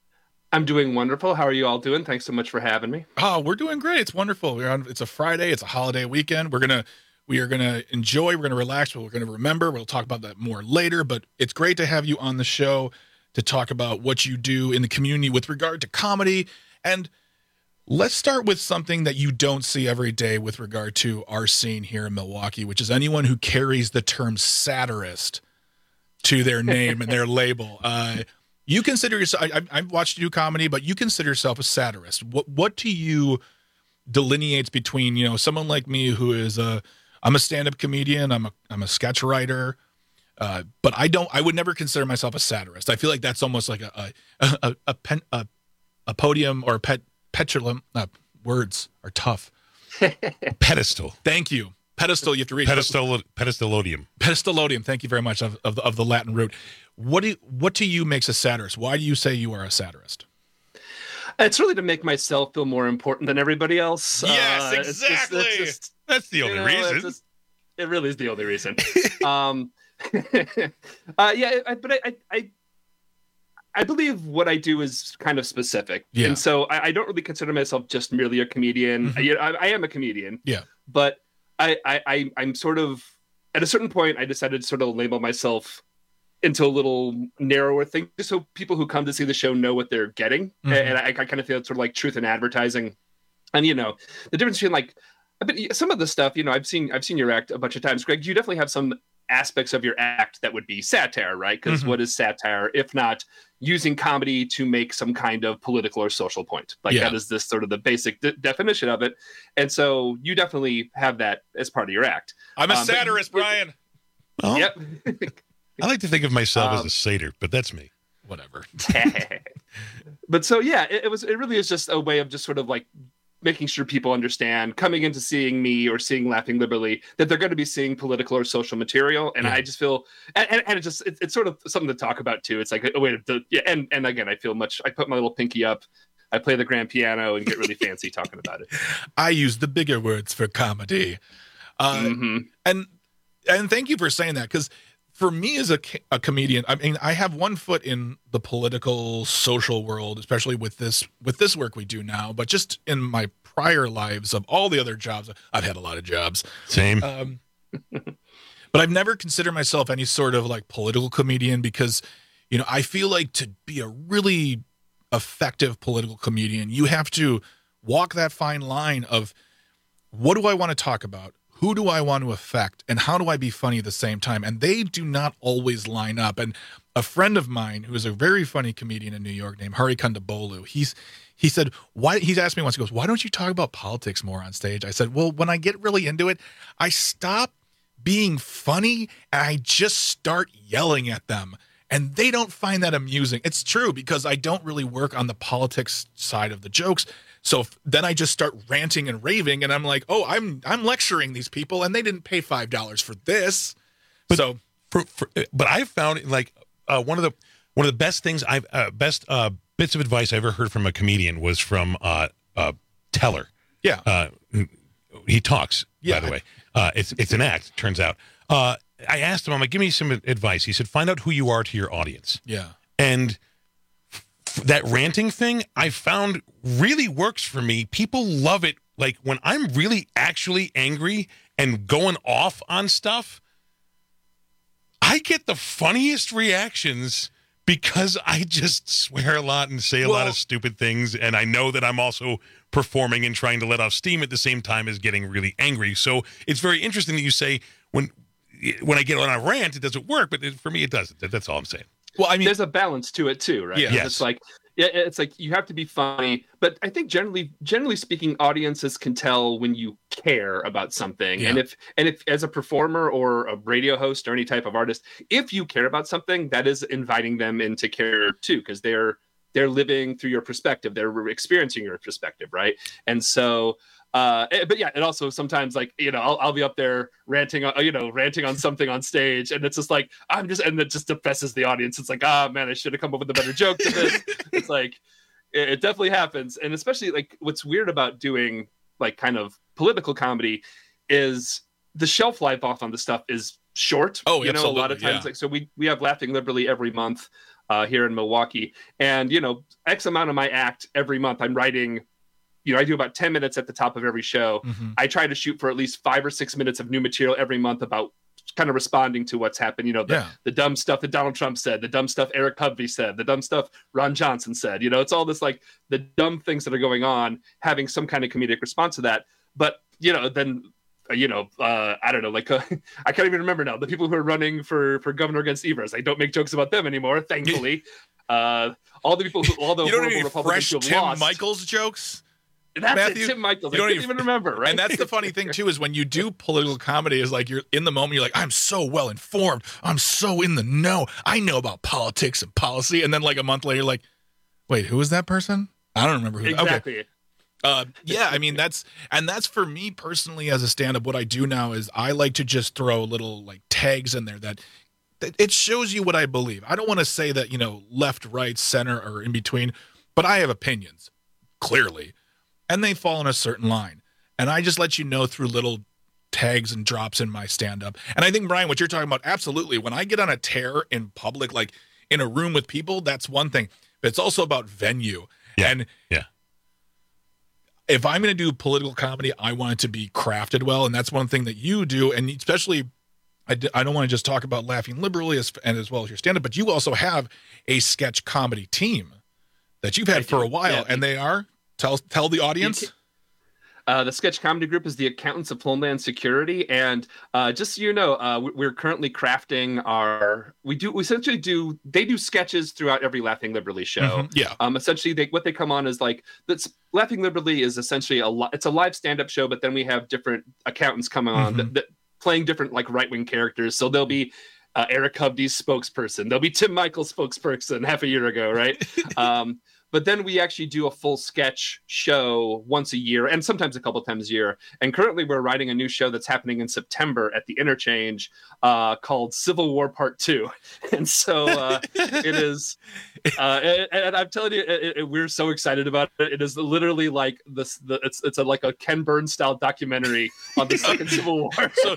I'm doing wonderful. How are you all doing? Thanks so much for having me. Oh, we're doing great. It's wonderful. We're on, it's a Friday. It's a holiday weekend. We're gonna we are gonna enjoy. We're gonna relax. We're gonna remember. We'll talk about that more later. But it's great to have you on the show to talk about what you do in the community with regard to comedy. And let's start with something that you don't see every day with regard to our scene here in Milwaukee, which is anyone who carries the term satirist to their name and their label. Uh, you consider yourself, I, I've watched you do comedy, but you consider yourself a satirist. What what do you delineates between, you know, someone like me who is a, I'm a stand-up comedian, I'm a, I'm a sketch writer, uh, but I don't, I would never consider myself a satirist. I feel like that's almost like a, a, a, a, pen, a, a podium or a pet, petulant, uh, words are tough. Pedestal. Thank you. Pedestal, you have to read. Pedestal, pedestalodium. Pedestalodium. Thank you very much of, of, of the Latin root. What do, what to you makes a satirist? Why do you say you are a satirist? It's really to make myself feel more important than everybody else. Yes, uh, exactly. It's just, it's just, That's the only you know, reason. Just, it really is the only reason. um, uh, yeah, I, but I, I, I believe what I do is kind of specific, yeah. and so I, I don't really consider myself just merely a comedian. Mm-hmm. I, I am a comedian, yeah, but I, I, I, I'm sort of at a certain point I decided to sort of label myself into a little narrower thing, just so people who come to see the show know what they're getting. Mm-hmm. And I, I kind of feel it's sort of like truth in advertising. And, you know, the difference between like, but some of the stuff, you know, I've seen, I've seen your act a bunch of times, Greg. You definitely have some aspects of your act that would be satire, right? Because mm-hmm. what is satire, if not using comedy to make some kind of political or social point? Like yeah. that is this sort of the basic de- definition of it. And so you definitely have that as part of your act. I'm a um, satirist, but, Brian. Well, yep. I like to think of myself um, as a satyr, but that's me. Whatever. But so, yeah, it, it was, it really is just a way of just sort of like making sure people understand coming into seeing me or seeing Laughing Liberally that they're going to be seeing political or social material. And yeah. I just feel, and, and, and it just, it, it's sort of something to talk about too. It's like a way to, yeah. And, and again, I feel much, I put my little pinky up, I play the grand piano and get really fancy talking about it. I use the bigger words for comedy. Uh, mm-hmm. And, and thank you for saying that. Cause for me as a, a comedian, I mean, I have one foot in the political, social world, especially with this with this work we do now. But just in my prior lives of all the other jobs, I've had a lot of jobs. Same. Um, but I've never considered myself any sort of like political comedian because, you know, I feel like to be a really effective political comedian, you have to walk that fine line of what do I want to talk about? Who do I want to affect? And how do I be funny at the same time? And they do not always line up. And a friend of mine who is a very funny comedian in New York named Hari Kondabolu, he's he said, why he's asked me once, he goes, why don't you talk about politics more on stage? I said, well, when I get really into it, I stop being funny and I just start yelling at them. And they don't find that amusing. It's true because I don't really work on the politics side of the jokes. So f- then I just start ranting and raving, and I'm like, oh, I'm I'm lecturing these people, and they didn't pay five dollars for this. But so, for, for, but I've found like uh, one of the one of the best things I've uh, best uh, bits of advice I ever heard from a comedian was from uh, uh, Teller. Yeah, uh, he talks. Yeah. By the way, uh, it's it's an act. Turns out. Uh, I asked him, I'm like, give me some advice. He said, find out who you are to your audience. Yeah. And f- that ranting thing I found really works for me. People love it. Like when I'm really actually angry and going off on stuff, I get the funniest reactions because I just swear a lot and say a well, lot of stupid things. And I know that I'm also performing and trying to let off steam at the same time as getting really angry. So it's very interesting that you say when when I get on a rant, it doesn't work, but it, for me, it doesn't. That, that's all I'm saying. Well, I mean, there's a balance to it too, right? Yeah. Yes. It's like, it's like you have to be funny, but I think generally, generally speaking, audiences can tell when you care about something. Yeah. And if, and if as a performer or a radio host or any type of artist, if you care about something, that is inviting them into care too, because they're, they're living through your perspective. They're experiencing your perspective. Right. And so, Uh, but yeah, and also sometimes like, you know, I'll, I'll be up there ranting, on, you know, ranting on something on stage, and it's just like, I'm just, and it just depresses the audience. It's like, ah, man, I should have come up with a better joke to this. It's like, it, it definitely happens. And especially like what's weird about doing like kind of political comedy is the shelf life off on the stuff is short. Oh, you know, a lot of absolutely, times, yeah. like, so we, we have Laughing Liberally every month uh, here in Milwaukee, and, you know, X amount of my act every month, I'm writing. You know, I do about ten minutes at the top of every show. Mhm. I try to shoot for at least five or six minutes of new material every month about kind of responding to what's happened. You know, the, Yeah. the dumb stuff that Donald Trump said, the dumb stuff Eric Hovey said, the dumb stuff Ron Johnson said. You know, it's all this like the dumb things that are going on, having some kind of comedic response to that. But, you know, then, uh, you know, uh, I don't know, like, uh, I can't even remember now. The people who are running for, for governor against Evers, I don't make jokes about them anymore, thankfully. uh, all the people who, all the you don't horrible need Republicans fresh who have Tim lost. Michaels jokes. That's Matthew, it, Tim Michaels. I you don't couldn't even- even remember, right? And that's the funny thing too, is when you do political comedy, is like you're in the moment, you're like, I'm so well informed, I'm so in the know, I know about politics and policy, and then like a month later, you're like, wait, who is that person? I don't remember who. Exactly. Okay. Uh, yeah, I mean that's and that's for me personally as a stand-up. What I do now is I like to just throw little like tags in there that, that it shows you what I believe. I don't want to say that, you know, left, right, center, or in between, but I have opinions, clearly. And they fall in a certain line. And I just let you know through little tags and drops in my stand-up. And I think, Brian, what you're talking about, absolutely. When I get on a tear in public, like in a room with people, that's one thing. But it's also about venue. Yeah. And yeah. if I'm going to do political comedy, I want it to be crafted well. And that's one thing that you do. And especially, I, d- I don't want to just talk about Laughing Liberally as, and as well as your stand-up, but you also have a sketch comedy team that you've had for a while. Yeah. And they are... Tell tell the audience. Uh, the sketch comedy group is the Accountants of Homeland Security, and uh, just so you know, uh, we're currently crafting our. We do we essentially do they do sketches throughout every Laughing Liberally show. Mhm, yeah. Um. Essentially, they what they come on is like that's Laughing Liberally is essentially a li- it's a live stand up show, but then we have different accountants coming on Mhm. that, that playing different like right wing characters. So there'll be. Uh, Eric Hovey's spokesperson. There'll be Tim Michael's spokesperson half a year ago, right? um, but then we actually do a full sketch show once a year, and sometimes a couple times a year. And currently, we're writing a new show that's happening in September at the Interchange uh, called Civil War Part Two. And so uh, it is, uh, and, and I'm telling you, it, it, we're so excited about it. It is literally like this. The, it's it's a, like a Ken Burns style documentary on the Second Civil War. So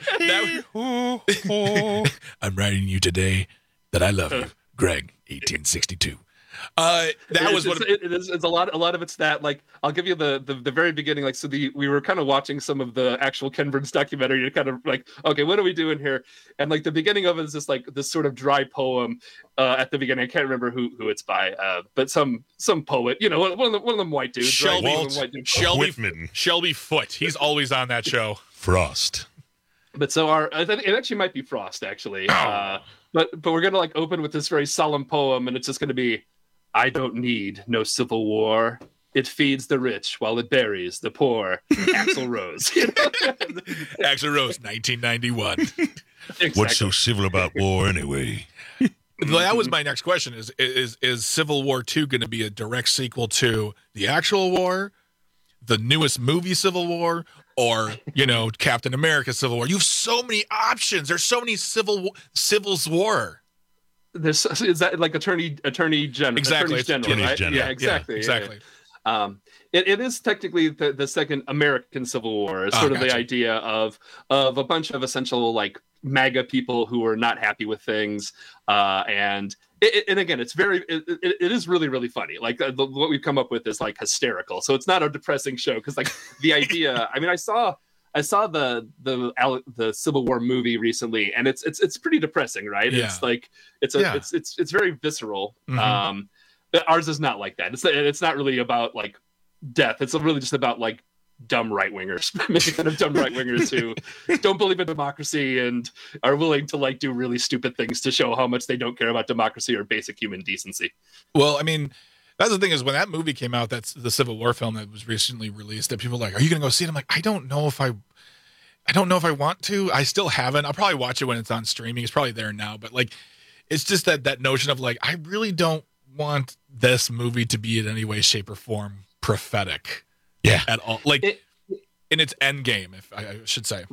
that I'm writing you today that I love you, Greg, eighteen sixty-two. Uh, that It was is, what it's, it is. It's a lot. A lot of it's that. Like, I'll give you the the, the very beginning. Like, so the we were kind of watching some of the actual Ken Burns documentary to kind of like, okay, what are we doing here? And like the beginning of it is just like this sort of dry poem uh, at the beginning. I can't remember who who it's by, uh, but some some poet. You know, one of the, one of them white dudes. Shelby, right? One of them white dudes. Shelby, Whitman. Shelby Foote. He's always on that show. Frost. But so our I think it actually might be Frost actually. Uh, but but we're gonna like open with this very solemn poem, and it's just gonna be, I don't need no civil war. It feeds the rich while it buries the poor. Axl Rose. You know? Axl Rose, nineteen ninety-one. Exactly. What's so civil about war anyway? That was my next question: is is is Civil War Two going to be a direct sequel to the actual war, the newest movie Civil War or, you know, Captain America Civil War. You have so many options. There's so many civil Civil's War. There's is that like attorney attorney general exactly attorney general, attorney right? general. Yeah, exactly. Yeah, exactly. Yeah. Um, it, it is technically the, the second American Civil War. It's Oh, sort of gotcha. the idea of of a bunch of essential like MAGA people who are not happy with things, uh, and it, and again, it's very it, it, it is really really funny. Like uh, the, what we've come up with is like hysterical. So it's not a depressing show because like the idea. I mean, I saw. I saw the the the Civil War movie recently, and it's it's it's pretty depressing, right? Yeah. It's like it's a Yeah. it's it's it's very visceral. Mhm. Um, but ours is not like that. It's it's not really about like death. It's really just about like dumb right wingers, making fun of dumb right wingers who don't believe in democracy and are willing to like do really stupid things to show how much they don't care about democracy or basic human decency. Well, I mean, that's the thing is when that movie came out, that's the Civil War film that was recently released, that people were like, are you going to go see it? I'm like, I don't know if I, I don't know if I want to. I still haven't. I'll probably watch it when it's on streaming. It's probably there now, but like, it's just that, that notion of like, I really don't want this movie to be in any way, shape or form prophetic. Yeah. At all. Like it, in its end game, if I, I should say.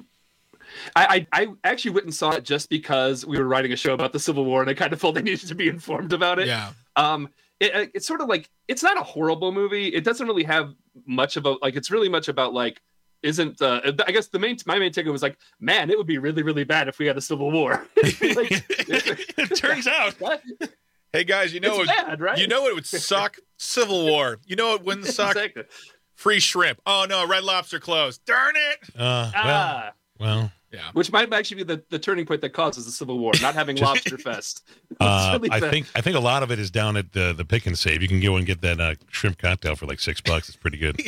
I, I I actually went and saw it just because we were writing a show about the Civil War, and I kind of felt I needed to be informed about it. Yeah. Um. It, it's sort of like it's not a horrible movie. It doesn't really have much of a like. It's really much about like isn't. Uh, I guess the main my main takeaway was like, man, it would be really really bad if we had a Civil War. Like, it turns out. Hey guys, you know It's it, bad, right? You know it would suck. Civil War. You know it wouldn't suck. Exactly. Free shrimp. Oh no, Red Lobster closed. Darn it. Uh, well, Ah. well. Yeah. Which might actually be the, the turning point that causes the Civil War, not having Lobster Fest. It's Uh, really I the- think I think a lot of it is down at the the Pick and Save. You can go and get that uh, shrimp cocktail for like six bucks. It's pretty good.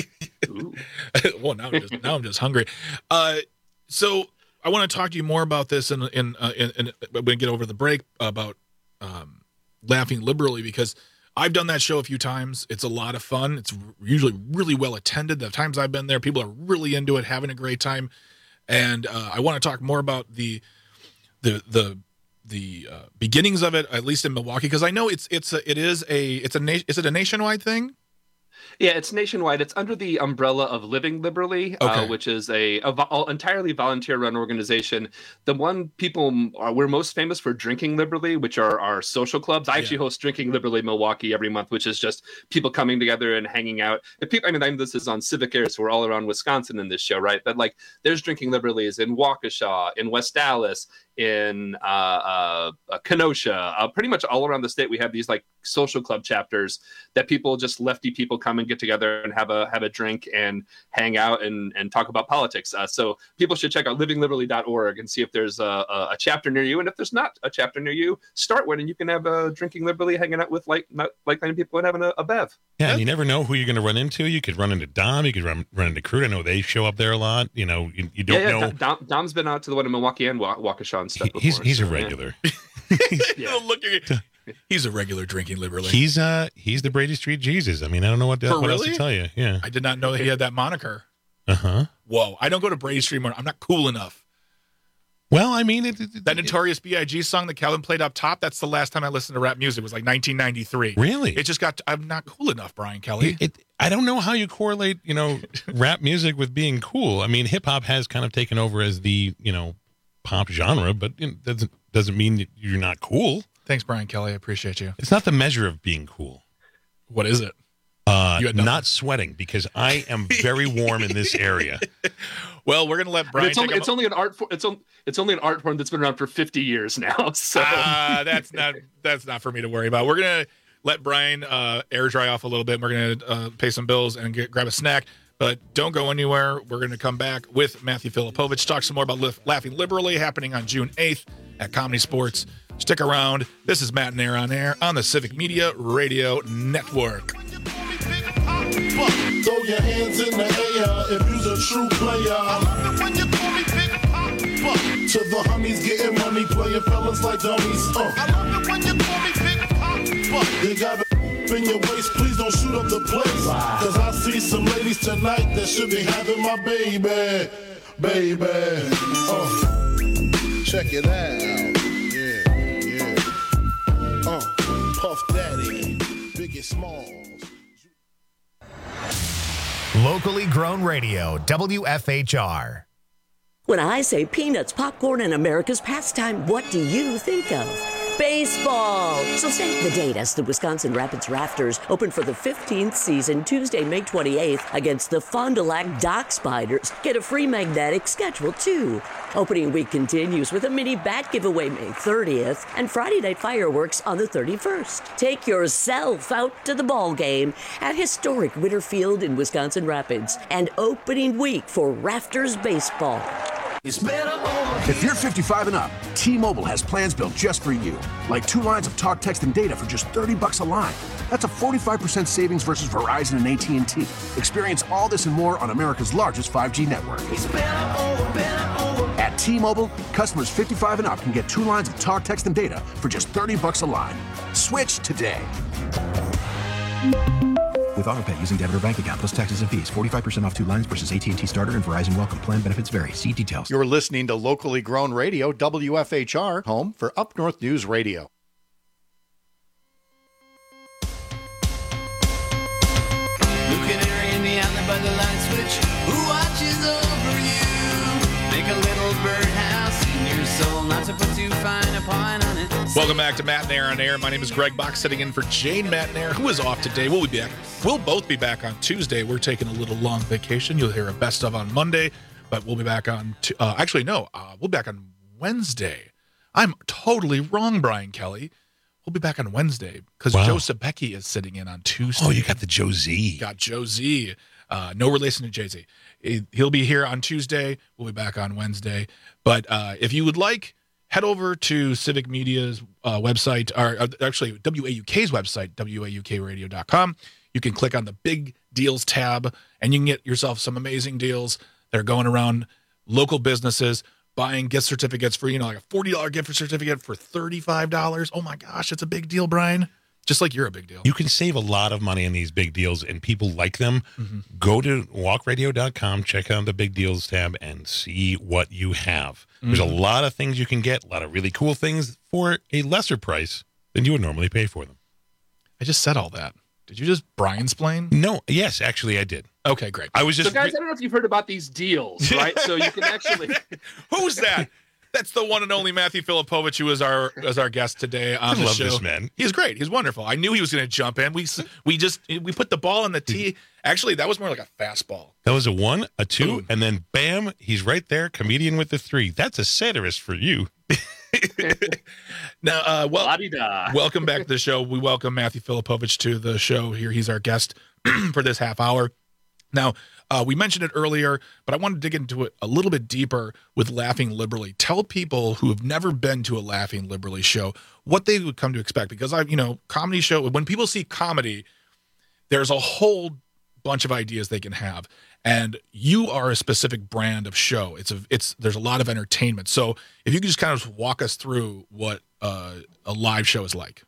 Well, now I'm just now I'm just hungry. Uh, so I want to talk to you more about this in in uh, in, in when we get over the break about um, laughing liberally, because I've done that show a few times. It's a lot of fun. It's usually really well attended. The times I've been there, people are really into it, having a great time. And uh, I want to talk more about the the the the uh, beginnings of it, at least in Milwaukee, because I know it's it's a, it is a it's a na- is it a nationwide thing? Yeah, it's nationwide. It's under the umbrella of Living Liberally, Okay. uh, which is a, a vo- entirely volunteer-run organization. The one people are, we're most famous for Drinking Liberally, which are our social clubs. I actually host Drinking Liberally Milwaukee every month, which is just people coming together and hanging out. And people, I mean, I mean, this is on Civic Air, so we're all around Wisconsin in this show, right? But like, there's Drinking Liberties in Waukesha, in West Dallas, in uh, uh, uh, Kenosha, uh, pretty much all around the state. We have these like social club chapters that people, just lefty people, come and get together and have a have a drink and hang out and and talk about politics. Uh, so people should check out living liberally dot org and see if there's a, a, a chapter near you. And if there's not a chapter near you, start one, and you can have a Drinking Liberally, hanging out with like like-minded people and having a, a bev. Yeah, and you never know who you're going to run into. You could run into Dom. You could run run into Crude. I know they show up there a lot. You know, you, you don't yeah, yeah, know. Dom, Dom's been out to the one in Milwaukee and Wa- Waukesha and stuff. He- he's before, he's a so, yeah. regular. Yeah. Look at he's a regular Drinking Liberally. He's uh he's the Brady Street Jesus. I mean, I don't know what, For what else really? to tell you. Yeah. I did not know that he had that moniker. Uh huh. Whoa, I don't go to Brady Street more. I'm not cool enough. Well, I mean, it, it, that Notorious B I G song that Calvin played up top, that's the last time I listened to rap music. It was like nineteen ninety-three. Really? It just got, I'm not cool enough, Brian Kelly. It, it, I don't know how you correlate, you know, rap music with being cool. I mean, hip hop has kind of taken over as the, you know, pop genre, but you know, doesn't doesn't mean that you're not cool. Thanks, Brian Kelly. I appreciate you. It's not the measure of being cool. What is it? Uh, You had nothing. not sweating, because I am very warm in this area. Well, we're gonna let But Brian. it's only take a it's only an art for, it's on, it's only an art form that's been around for fifty years now. So Ah, that's not that's not for me to worry about. We're gonna let Brian uh, air dry off a little bit. We're gonna uh, pay some bills and get, grab a snack. But don't go anywhere. We're gonna come back with Matthew Filipovich, talk some more about Lif- Laughing Liberally, happening on June eighth at Comedy Sports. Stick around. This is Matt and Air on Air on the Civic Media Radio Network. Throw your hands in the air if you's a true player. I love it when you call me Big Papa. To the homies getting money, playing fellas like dummies. Uh. I love it when you call me Big Papa. You got it in your waist, please don't shoot up the place. Cause I see some ladies tonight that should be having my baby, baby. Uh. Check it out. Yeah, yeah. Uh. Puff Daddy, Biggie Smalls. Locally grown radio, W F H R. When I say peanuts, popcorn, and America's pastime, what do you think of? Baseball! So save the date as the Wisconsin Rapids Rafters open for the fifteenth season Tuesday, May twenty-eighth against the Fond du Lac Dock Spiders. Get a free magnetic schedule, too. Opening week continues with a mini bat giveaway May thirtieth and Friday night fireworks on the thirty-first. Take yourself out to the ball game at historic Witter Field in Wisconsin Rapids and opening week for Rafters Baseball. If you're fifty-five and up, T-Mobile has plans built just for you. Like two lines of talk, text, and data for just thirty bucks a line. That's a forty-five percent savings versus Verizon and A T and T. Experience all this and more on America's largest five G network. At T-Mobile, customers fifty-five and up can get two lines of talk, text, and data for just thirty bucks a line. Switch today. With AutoPay using debit or bank account plus taxes and fees. forty-five percent off two lines versus A T and T Starter and Verizon Welcome. Plan benefits vary. See details. You're listening to Locally Grown Radio, W F H R, home for Up North News Radio. Looking in behind the bugger light switch. Who watches over you? Make a little birdhouse in your soul, not to put too fine a point on it. Welcome back to Matt and Air on Air. My name is Greg Bach, sitting in for Jane Matt and Air, who is off today. We'll be back. We'll both be back on Tuesday. We're taking a little long vacation. You'll hear a best of on Monday, but we'll be back on. T- uh, actually, no, uh, we'll be back on Wednesday. I'm totally wrong, Brian Kelly. We'll be back on Wednesday because Wow. Joe Sebecki is sitting in on Tuesday. Oh, you got the Joe Z. Got Joe Z. Uh, no relation to Jay-Z. He- He'll be here on Tuesday. We'll be back on Wednesday. But uh, if you would like, head over to Civic Media's uh, website, or uh, actually W A U K's website, W A U K radio dot com. You can click on the Big Deals tab, and you can get yourself some amazing deals that are going around local businesses, buying gift certificates for, you know, like a forty dollars gift certificate for thirty-five dollars. Oh, my gosh, it's a big deal, Brian. Just like you're a big deal. You can save a lot of money on these big deals, and people like them. Mm-hmm. Go to walk radio dot com, check out the Big Deals tab, and see what you have. There's a Mhm. lot of things you can get, a lot of really cool things for a lesser price than you would normally pay for them. I just said all that. Did you just Brian-splain? No, yes, actually I did. Okay, great. I was just... So, guys, I don't know if you've heard about these deals, right? So you can actually... Who's that? That's the one and only Matthew Filipovich, who is our as our guest today on I the love show. this man. He's great. He's wonderful. I knew he was going to jump in. We we just we put the ball in the tee. Actually, that was more like a fastball. That was a one, a two, and then bam, he's right there, comedian with the three. That's a satirist for you. Now, uh, well, La-di-da. welcome back to the show. We welcome Matthew Filipovich to the show here. He's our guest for this half hour. Now, uh, we mentioned it earlier, but I want to dig into it a little bit deeper with Laughing Liberally. Tell people who have never been to a Laughing Liberally show what they would come to expect. Because, I, you know, comedy show, when people see comedy, there's a whole bunch of ideas they can have. And you are a specific brand of show. It's a, it's, there's a lot of entertainment. So if you could just kind of walk us through what uh, a live show is like.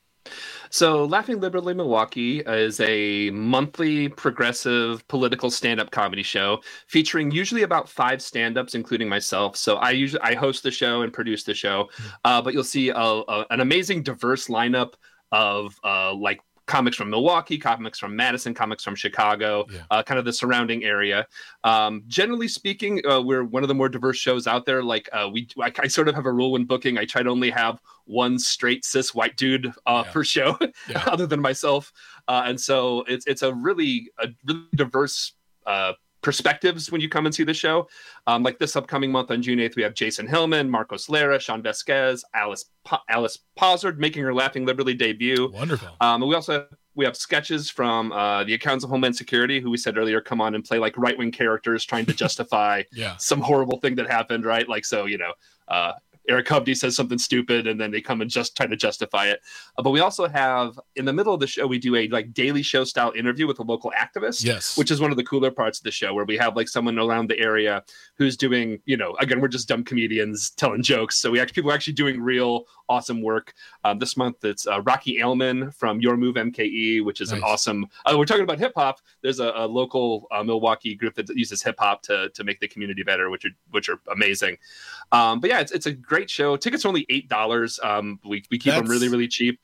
So, Laughing Liberally Milwaukee is a monthly progressive political stand-up comedy show featuring usually about five stand-ups, including myself. So, I usually I host the show and produce the show, uh, but you'll see a, a, an amazing, diverse lineup of uh, like comics from Milwaukee, comics from Madison, comics from Chicago, yeah. uh, kind of the surrounding area. Um, generally speaking, uh, we're one of the more diverse shows out there. Like uh, we, I, I sort of have a rule when booking. I try to only have one straight cis white dude uh, yeah. per show, yeah. other than myself. Uh, and so it's it's a really a really diverse uh, perspectives when you come and see the show. Um, like this upcoming month on June eighth, we have Jason Hillman, Marcos Lara, Sean Vasquez, Alice pa- Alice Pozzard making her Laughing Liberally debut. Wonderful. Um, and we also have, we have sketches from uh, the Accounts of Homeland Security, who we said earlier come on and play like right wing characters trying to justify yeah. some horrible thing that happened, right? Like so, you know. Uh, Eric Hovde says something stupid, and then they come and just try to justify it. Uh, but we also have, in the middle of the show, we do a like daily show style interview with a local activist. Yes. Which is one of the cooler parts of the show, where we have like someone around the area who's doing, you know, again, we're just dumb comedians telling jokes. So we actually, people are actually doing real awesome work. Um, this month, it's uh, Rocky Ailman from Your Move M K E, which is nice. An awesome, uh, we're talking about hip hop. There's a, a local uh, Milwaukee group that uses hip hop to to make the community better, which are, which are amazing. Um, but yeah, it's, it's a great show. Tickets are only eight dollars. Um, we, we keep That's... them really, really cheap.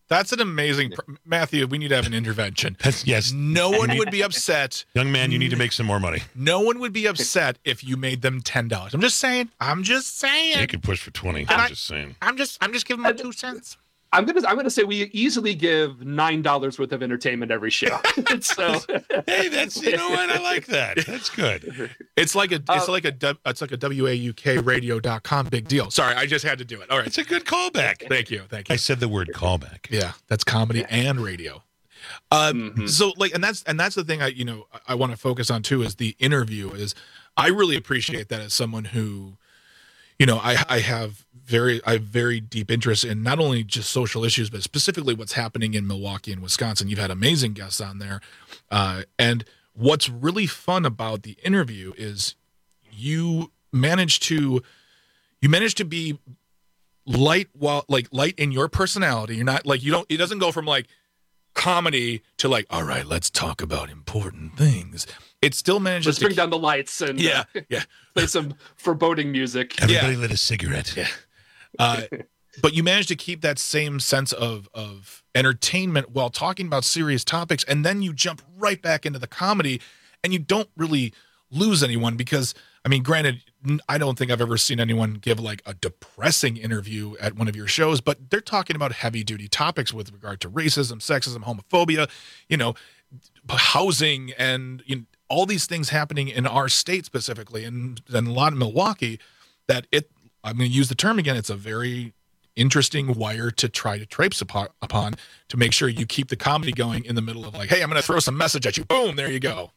That's an amazing, pr- Matthew. We need to have an intervention. That's, yes. No one would be upset. Young man, you need to make some more money. No one would be upset if you made them ten dollars. I'm just saying. I'm just saying. They could push for twenty. And I'm I- just saying. I'm just, I'm just giving my two cents. I'm gonna I'm gonna say we easily give nine dollars worth of entertainment every show. so hey, that's you know what I like that. That's good. It's like a it's Uh, like a du- it's like a W A U K radio dot com big deal. Sorry, I just had to do it. All right, It's a good callback. thank you, thank you. I said the word callback. Yeah, that's comedy and radio. Um, Mhm. So like, and that's and that's the thing I you know I, I want to focus on too is the interview. Is I really appreciate that as someone who, you know, I I have very I have very deep interest in not only just social issues but specifically what's happening in Milwaukee and Wisconsin. You've had amazing guests on there, uh, and what's really fun about the interview is you manage to you manage to be light while like light in your personality. You're not like you don't. It doesn't go from like comedy to like, all right, let's talk about important things. It still manages let's to bring down the lights and yeah, uh, yeah. play some foreboding music. Everybody lit a cigarette. Yeah. Uh, but you manage to keep that same sense of of entertainment while talking about serious topics, and then you jump right back into the comedy, and you don't really lose anyone because, I mean, granted, n- I don't think I've ever seen anyone give like a depressing interview at one of your shows, but they're talking about heavy duty topics with regard to racism, sexism, homophobia, you know, housing, and you know, all these things happening in our state specifically, and, and a lot in Milwaukee. That it, I'm going to use the term again. It's a very interesting wire to try to traipse upon, upon to make sure you keep the comedy going in the middle of like, hey, I'm going to throw some message at you. Boom, there you go.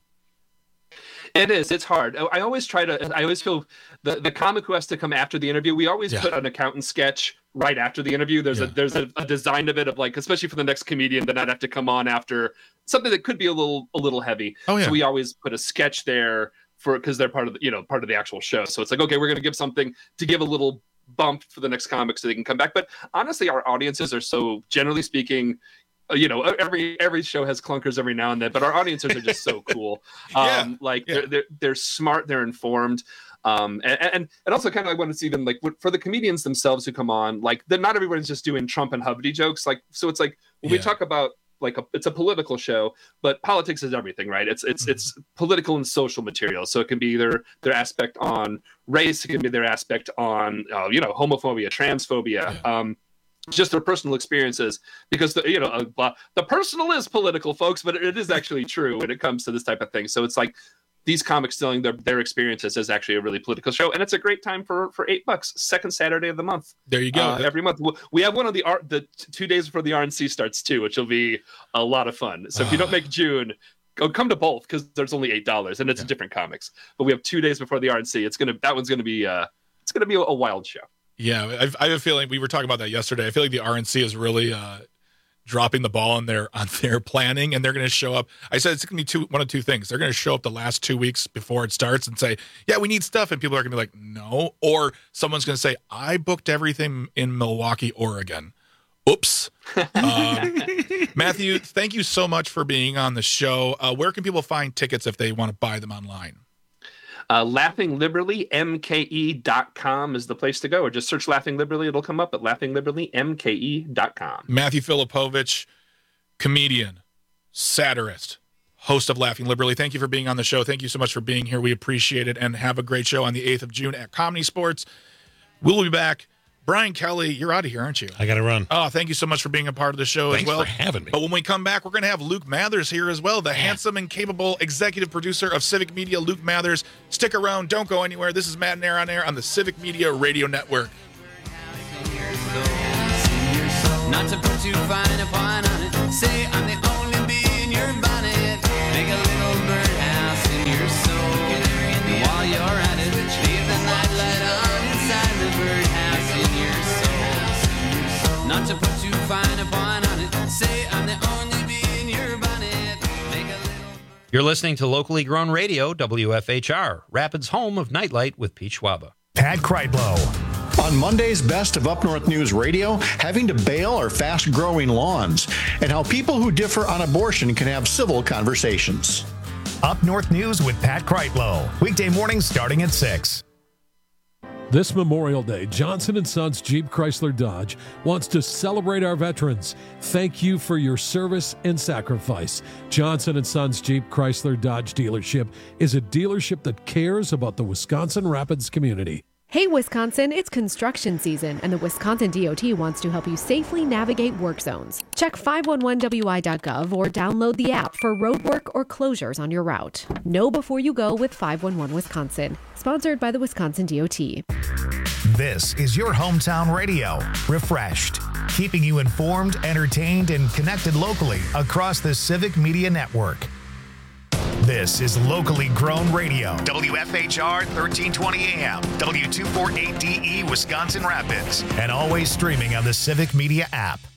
It is. It's hard. I always try to. I always feel the, the comic who has to come after the interview. We always Yeah. put an accountant sketch right after the interview. There's Yeah. a there's a, a design of it of like, especially for the next comedian, that I'd have to come on after something that could be a little a little heavy. Oh, yeah. So we always put a sketch there for because they're part of the, you know part of the actual show. So it's like, okay, we're going to give something to give a little bump for the next comic so they can come back. But honestly, our audiences are so, generally speaking, uh, you know, every every show has clunkers every now and then, but our audiences are just so cool. Um, Yeah, like yeah. they're, they're they're smart, they're informed. Um, and, and and also kind of I want to see them like for the comedians themselves who come on, like they're not everybody's just doing Trump and Hubbity jokes. Like, so it's like when we Yeah. talk about like a, it's a political show, but politics is everything, right? It's it's it's political and social material. So it can be their their aspect on race, it can be their aspect on uh, you know homophobia, transphobia, um, just their personal experiences. Because the you know uh, the personal is political, folks, but it is actually true when it comes to this type of thing. So it's like these comics telling their, their experiences is actually a really political show, and it's a great time for for eight bucks. Second Saturday of the month. There you go. Uh, every month we have one of the R, the t- two days before the R N C starts too, which will be a lot of fun. So if you don't make June, go come to both because there's only eight dollars and it's Yeah. different comics. But we have two days before the R N C. It's gonna that one's gonna be uh it's gonna be a, a wild show. Yeah, I've, I have a feeling we were talking about that yesterday. I feel like the R N C is really uh, dropping the ball on their on their planning, and they're going to show up. I said it's going to be two one of two things. They're going to show up the last two weeks before it starts and say, "Yeah, we need stuff," and people are going to be like, "No," or someone's going to say, "I booked everything in Milwaukee, Oregon." Oops. Um, Matthew, thank you so much for being on the show. Uh, where can people find tickets if they want to buy them online? Uh, Laughing Liberally, M K E dot com is the place to go, or just search Laughing Liberally. It'll come up at Laughing Liberally, M K E dot com. Matthew Filipovich, comedian, satirist, host of Laughing Liberally. Thank you for being on the show. Thank you so much for being here. We appreciate it, and have a great show on the eighth of June at Comedy Sports. We'll be back. Brian Kelly, you're out of here, aren't you? I got to run. Oh, thank you so much for being a part of the show Thanks as well. for having me. But when we come back, we're going to have Luke Mathers here as well, the yeah. handsome and capable executive producer of Civic Media, Luke Mathers. Stick around. Don't go anywhere. This is Matt and Air on Air on the Civic Media Radio Network. Not to put too fine a point on it. Say I'm the only bee in your bonnet. Make a little birdhouse in your soul. And while you're at it, leave the nightlight on inside the birdhouse in your soul. Not to put too fine a point on it. Say I'm the only bee in your bonnet. Make a little. You're listening to locally grown radio, W F H R, Rapids' home of Nightlight with Pete Schwaba. Pat Kreitlow. On Monday's Best of Up North News Radio, having to bail our fast-growing lawns, and how people who differ on abortion can have civil conversations. Up North News with Pat Kreitlow. Weekday mornings starting at six. This Memorial Day, Johnson and Sons Jeep Chrysler Dodge wants to celebrate our veterans. Thank you for your service and sacrifice. Johnson and Sons Jeep Chrysler Dodge dealership is a dealership that cares about the Wisconsin Rapids community. Hey Wisconsin, it's construction season, and the Wisconsin D O T wants to help you safely navigate work zones. Check five one one W I dot gov or download the app for road work or closures on your route. Know before you go with five one one Wisconsin. Sponsored by the Wisconsin D O T. This is your hometown radio, Refreshed, keeping you informed, entertained, and connected locally across the Civic Media Network. This is locally grown radio. W F H R thirteen twenty A M, W two forty-eight D E Wisconsin Rapids, and always streaming on the Civic Media app.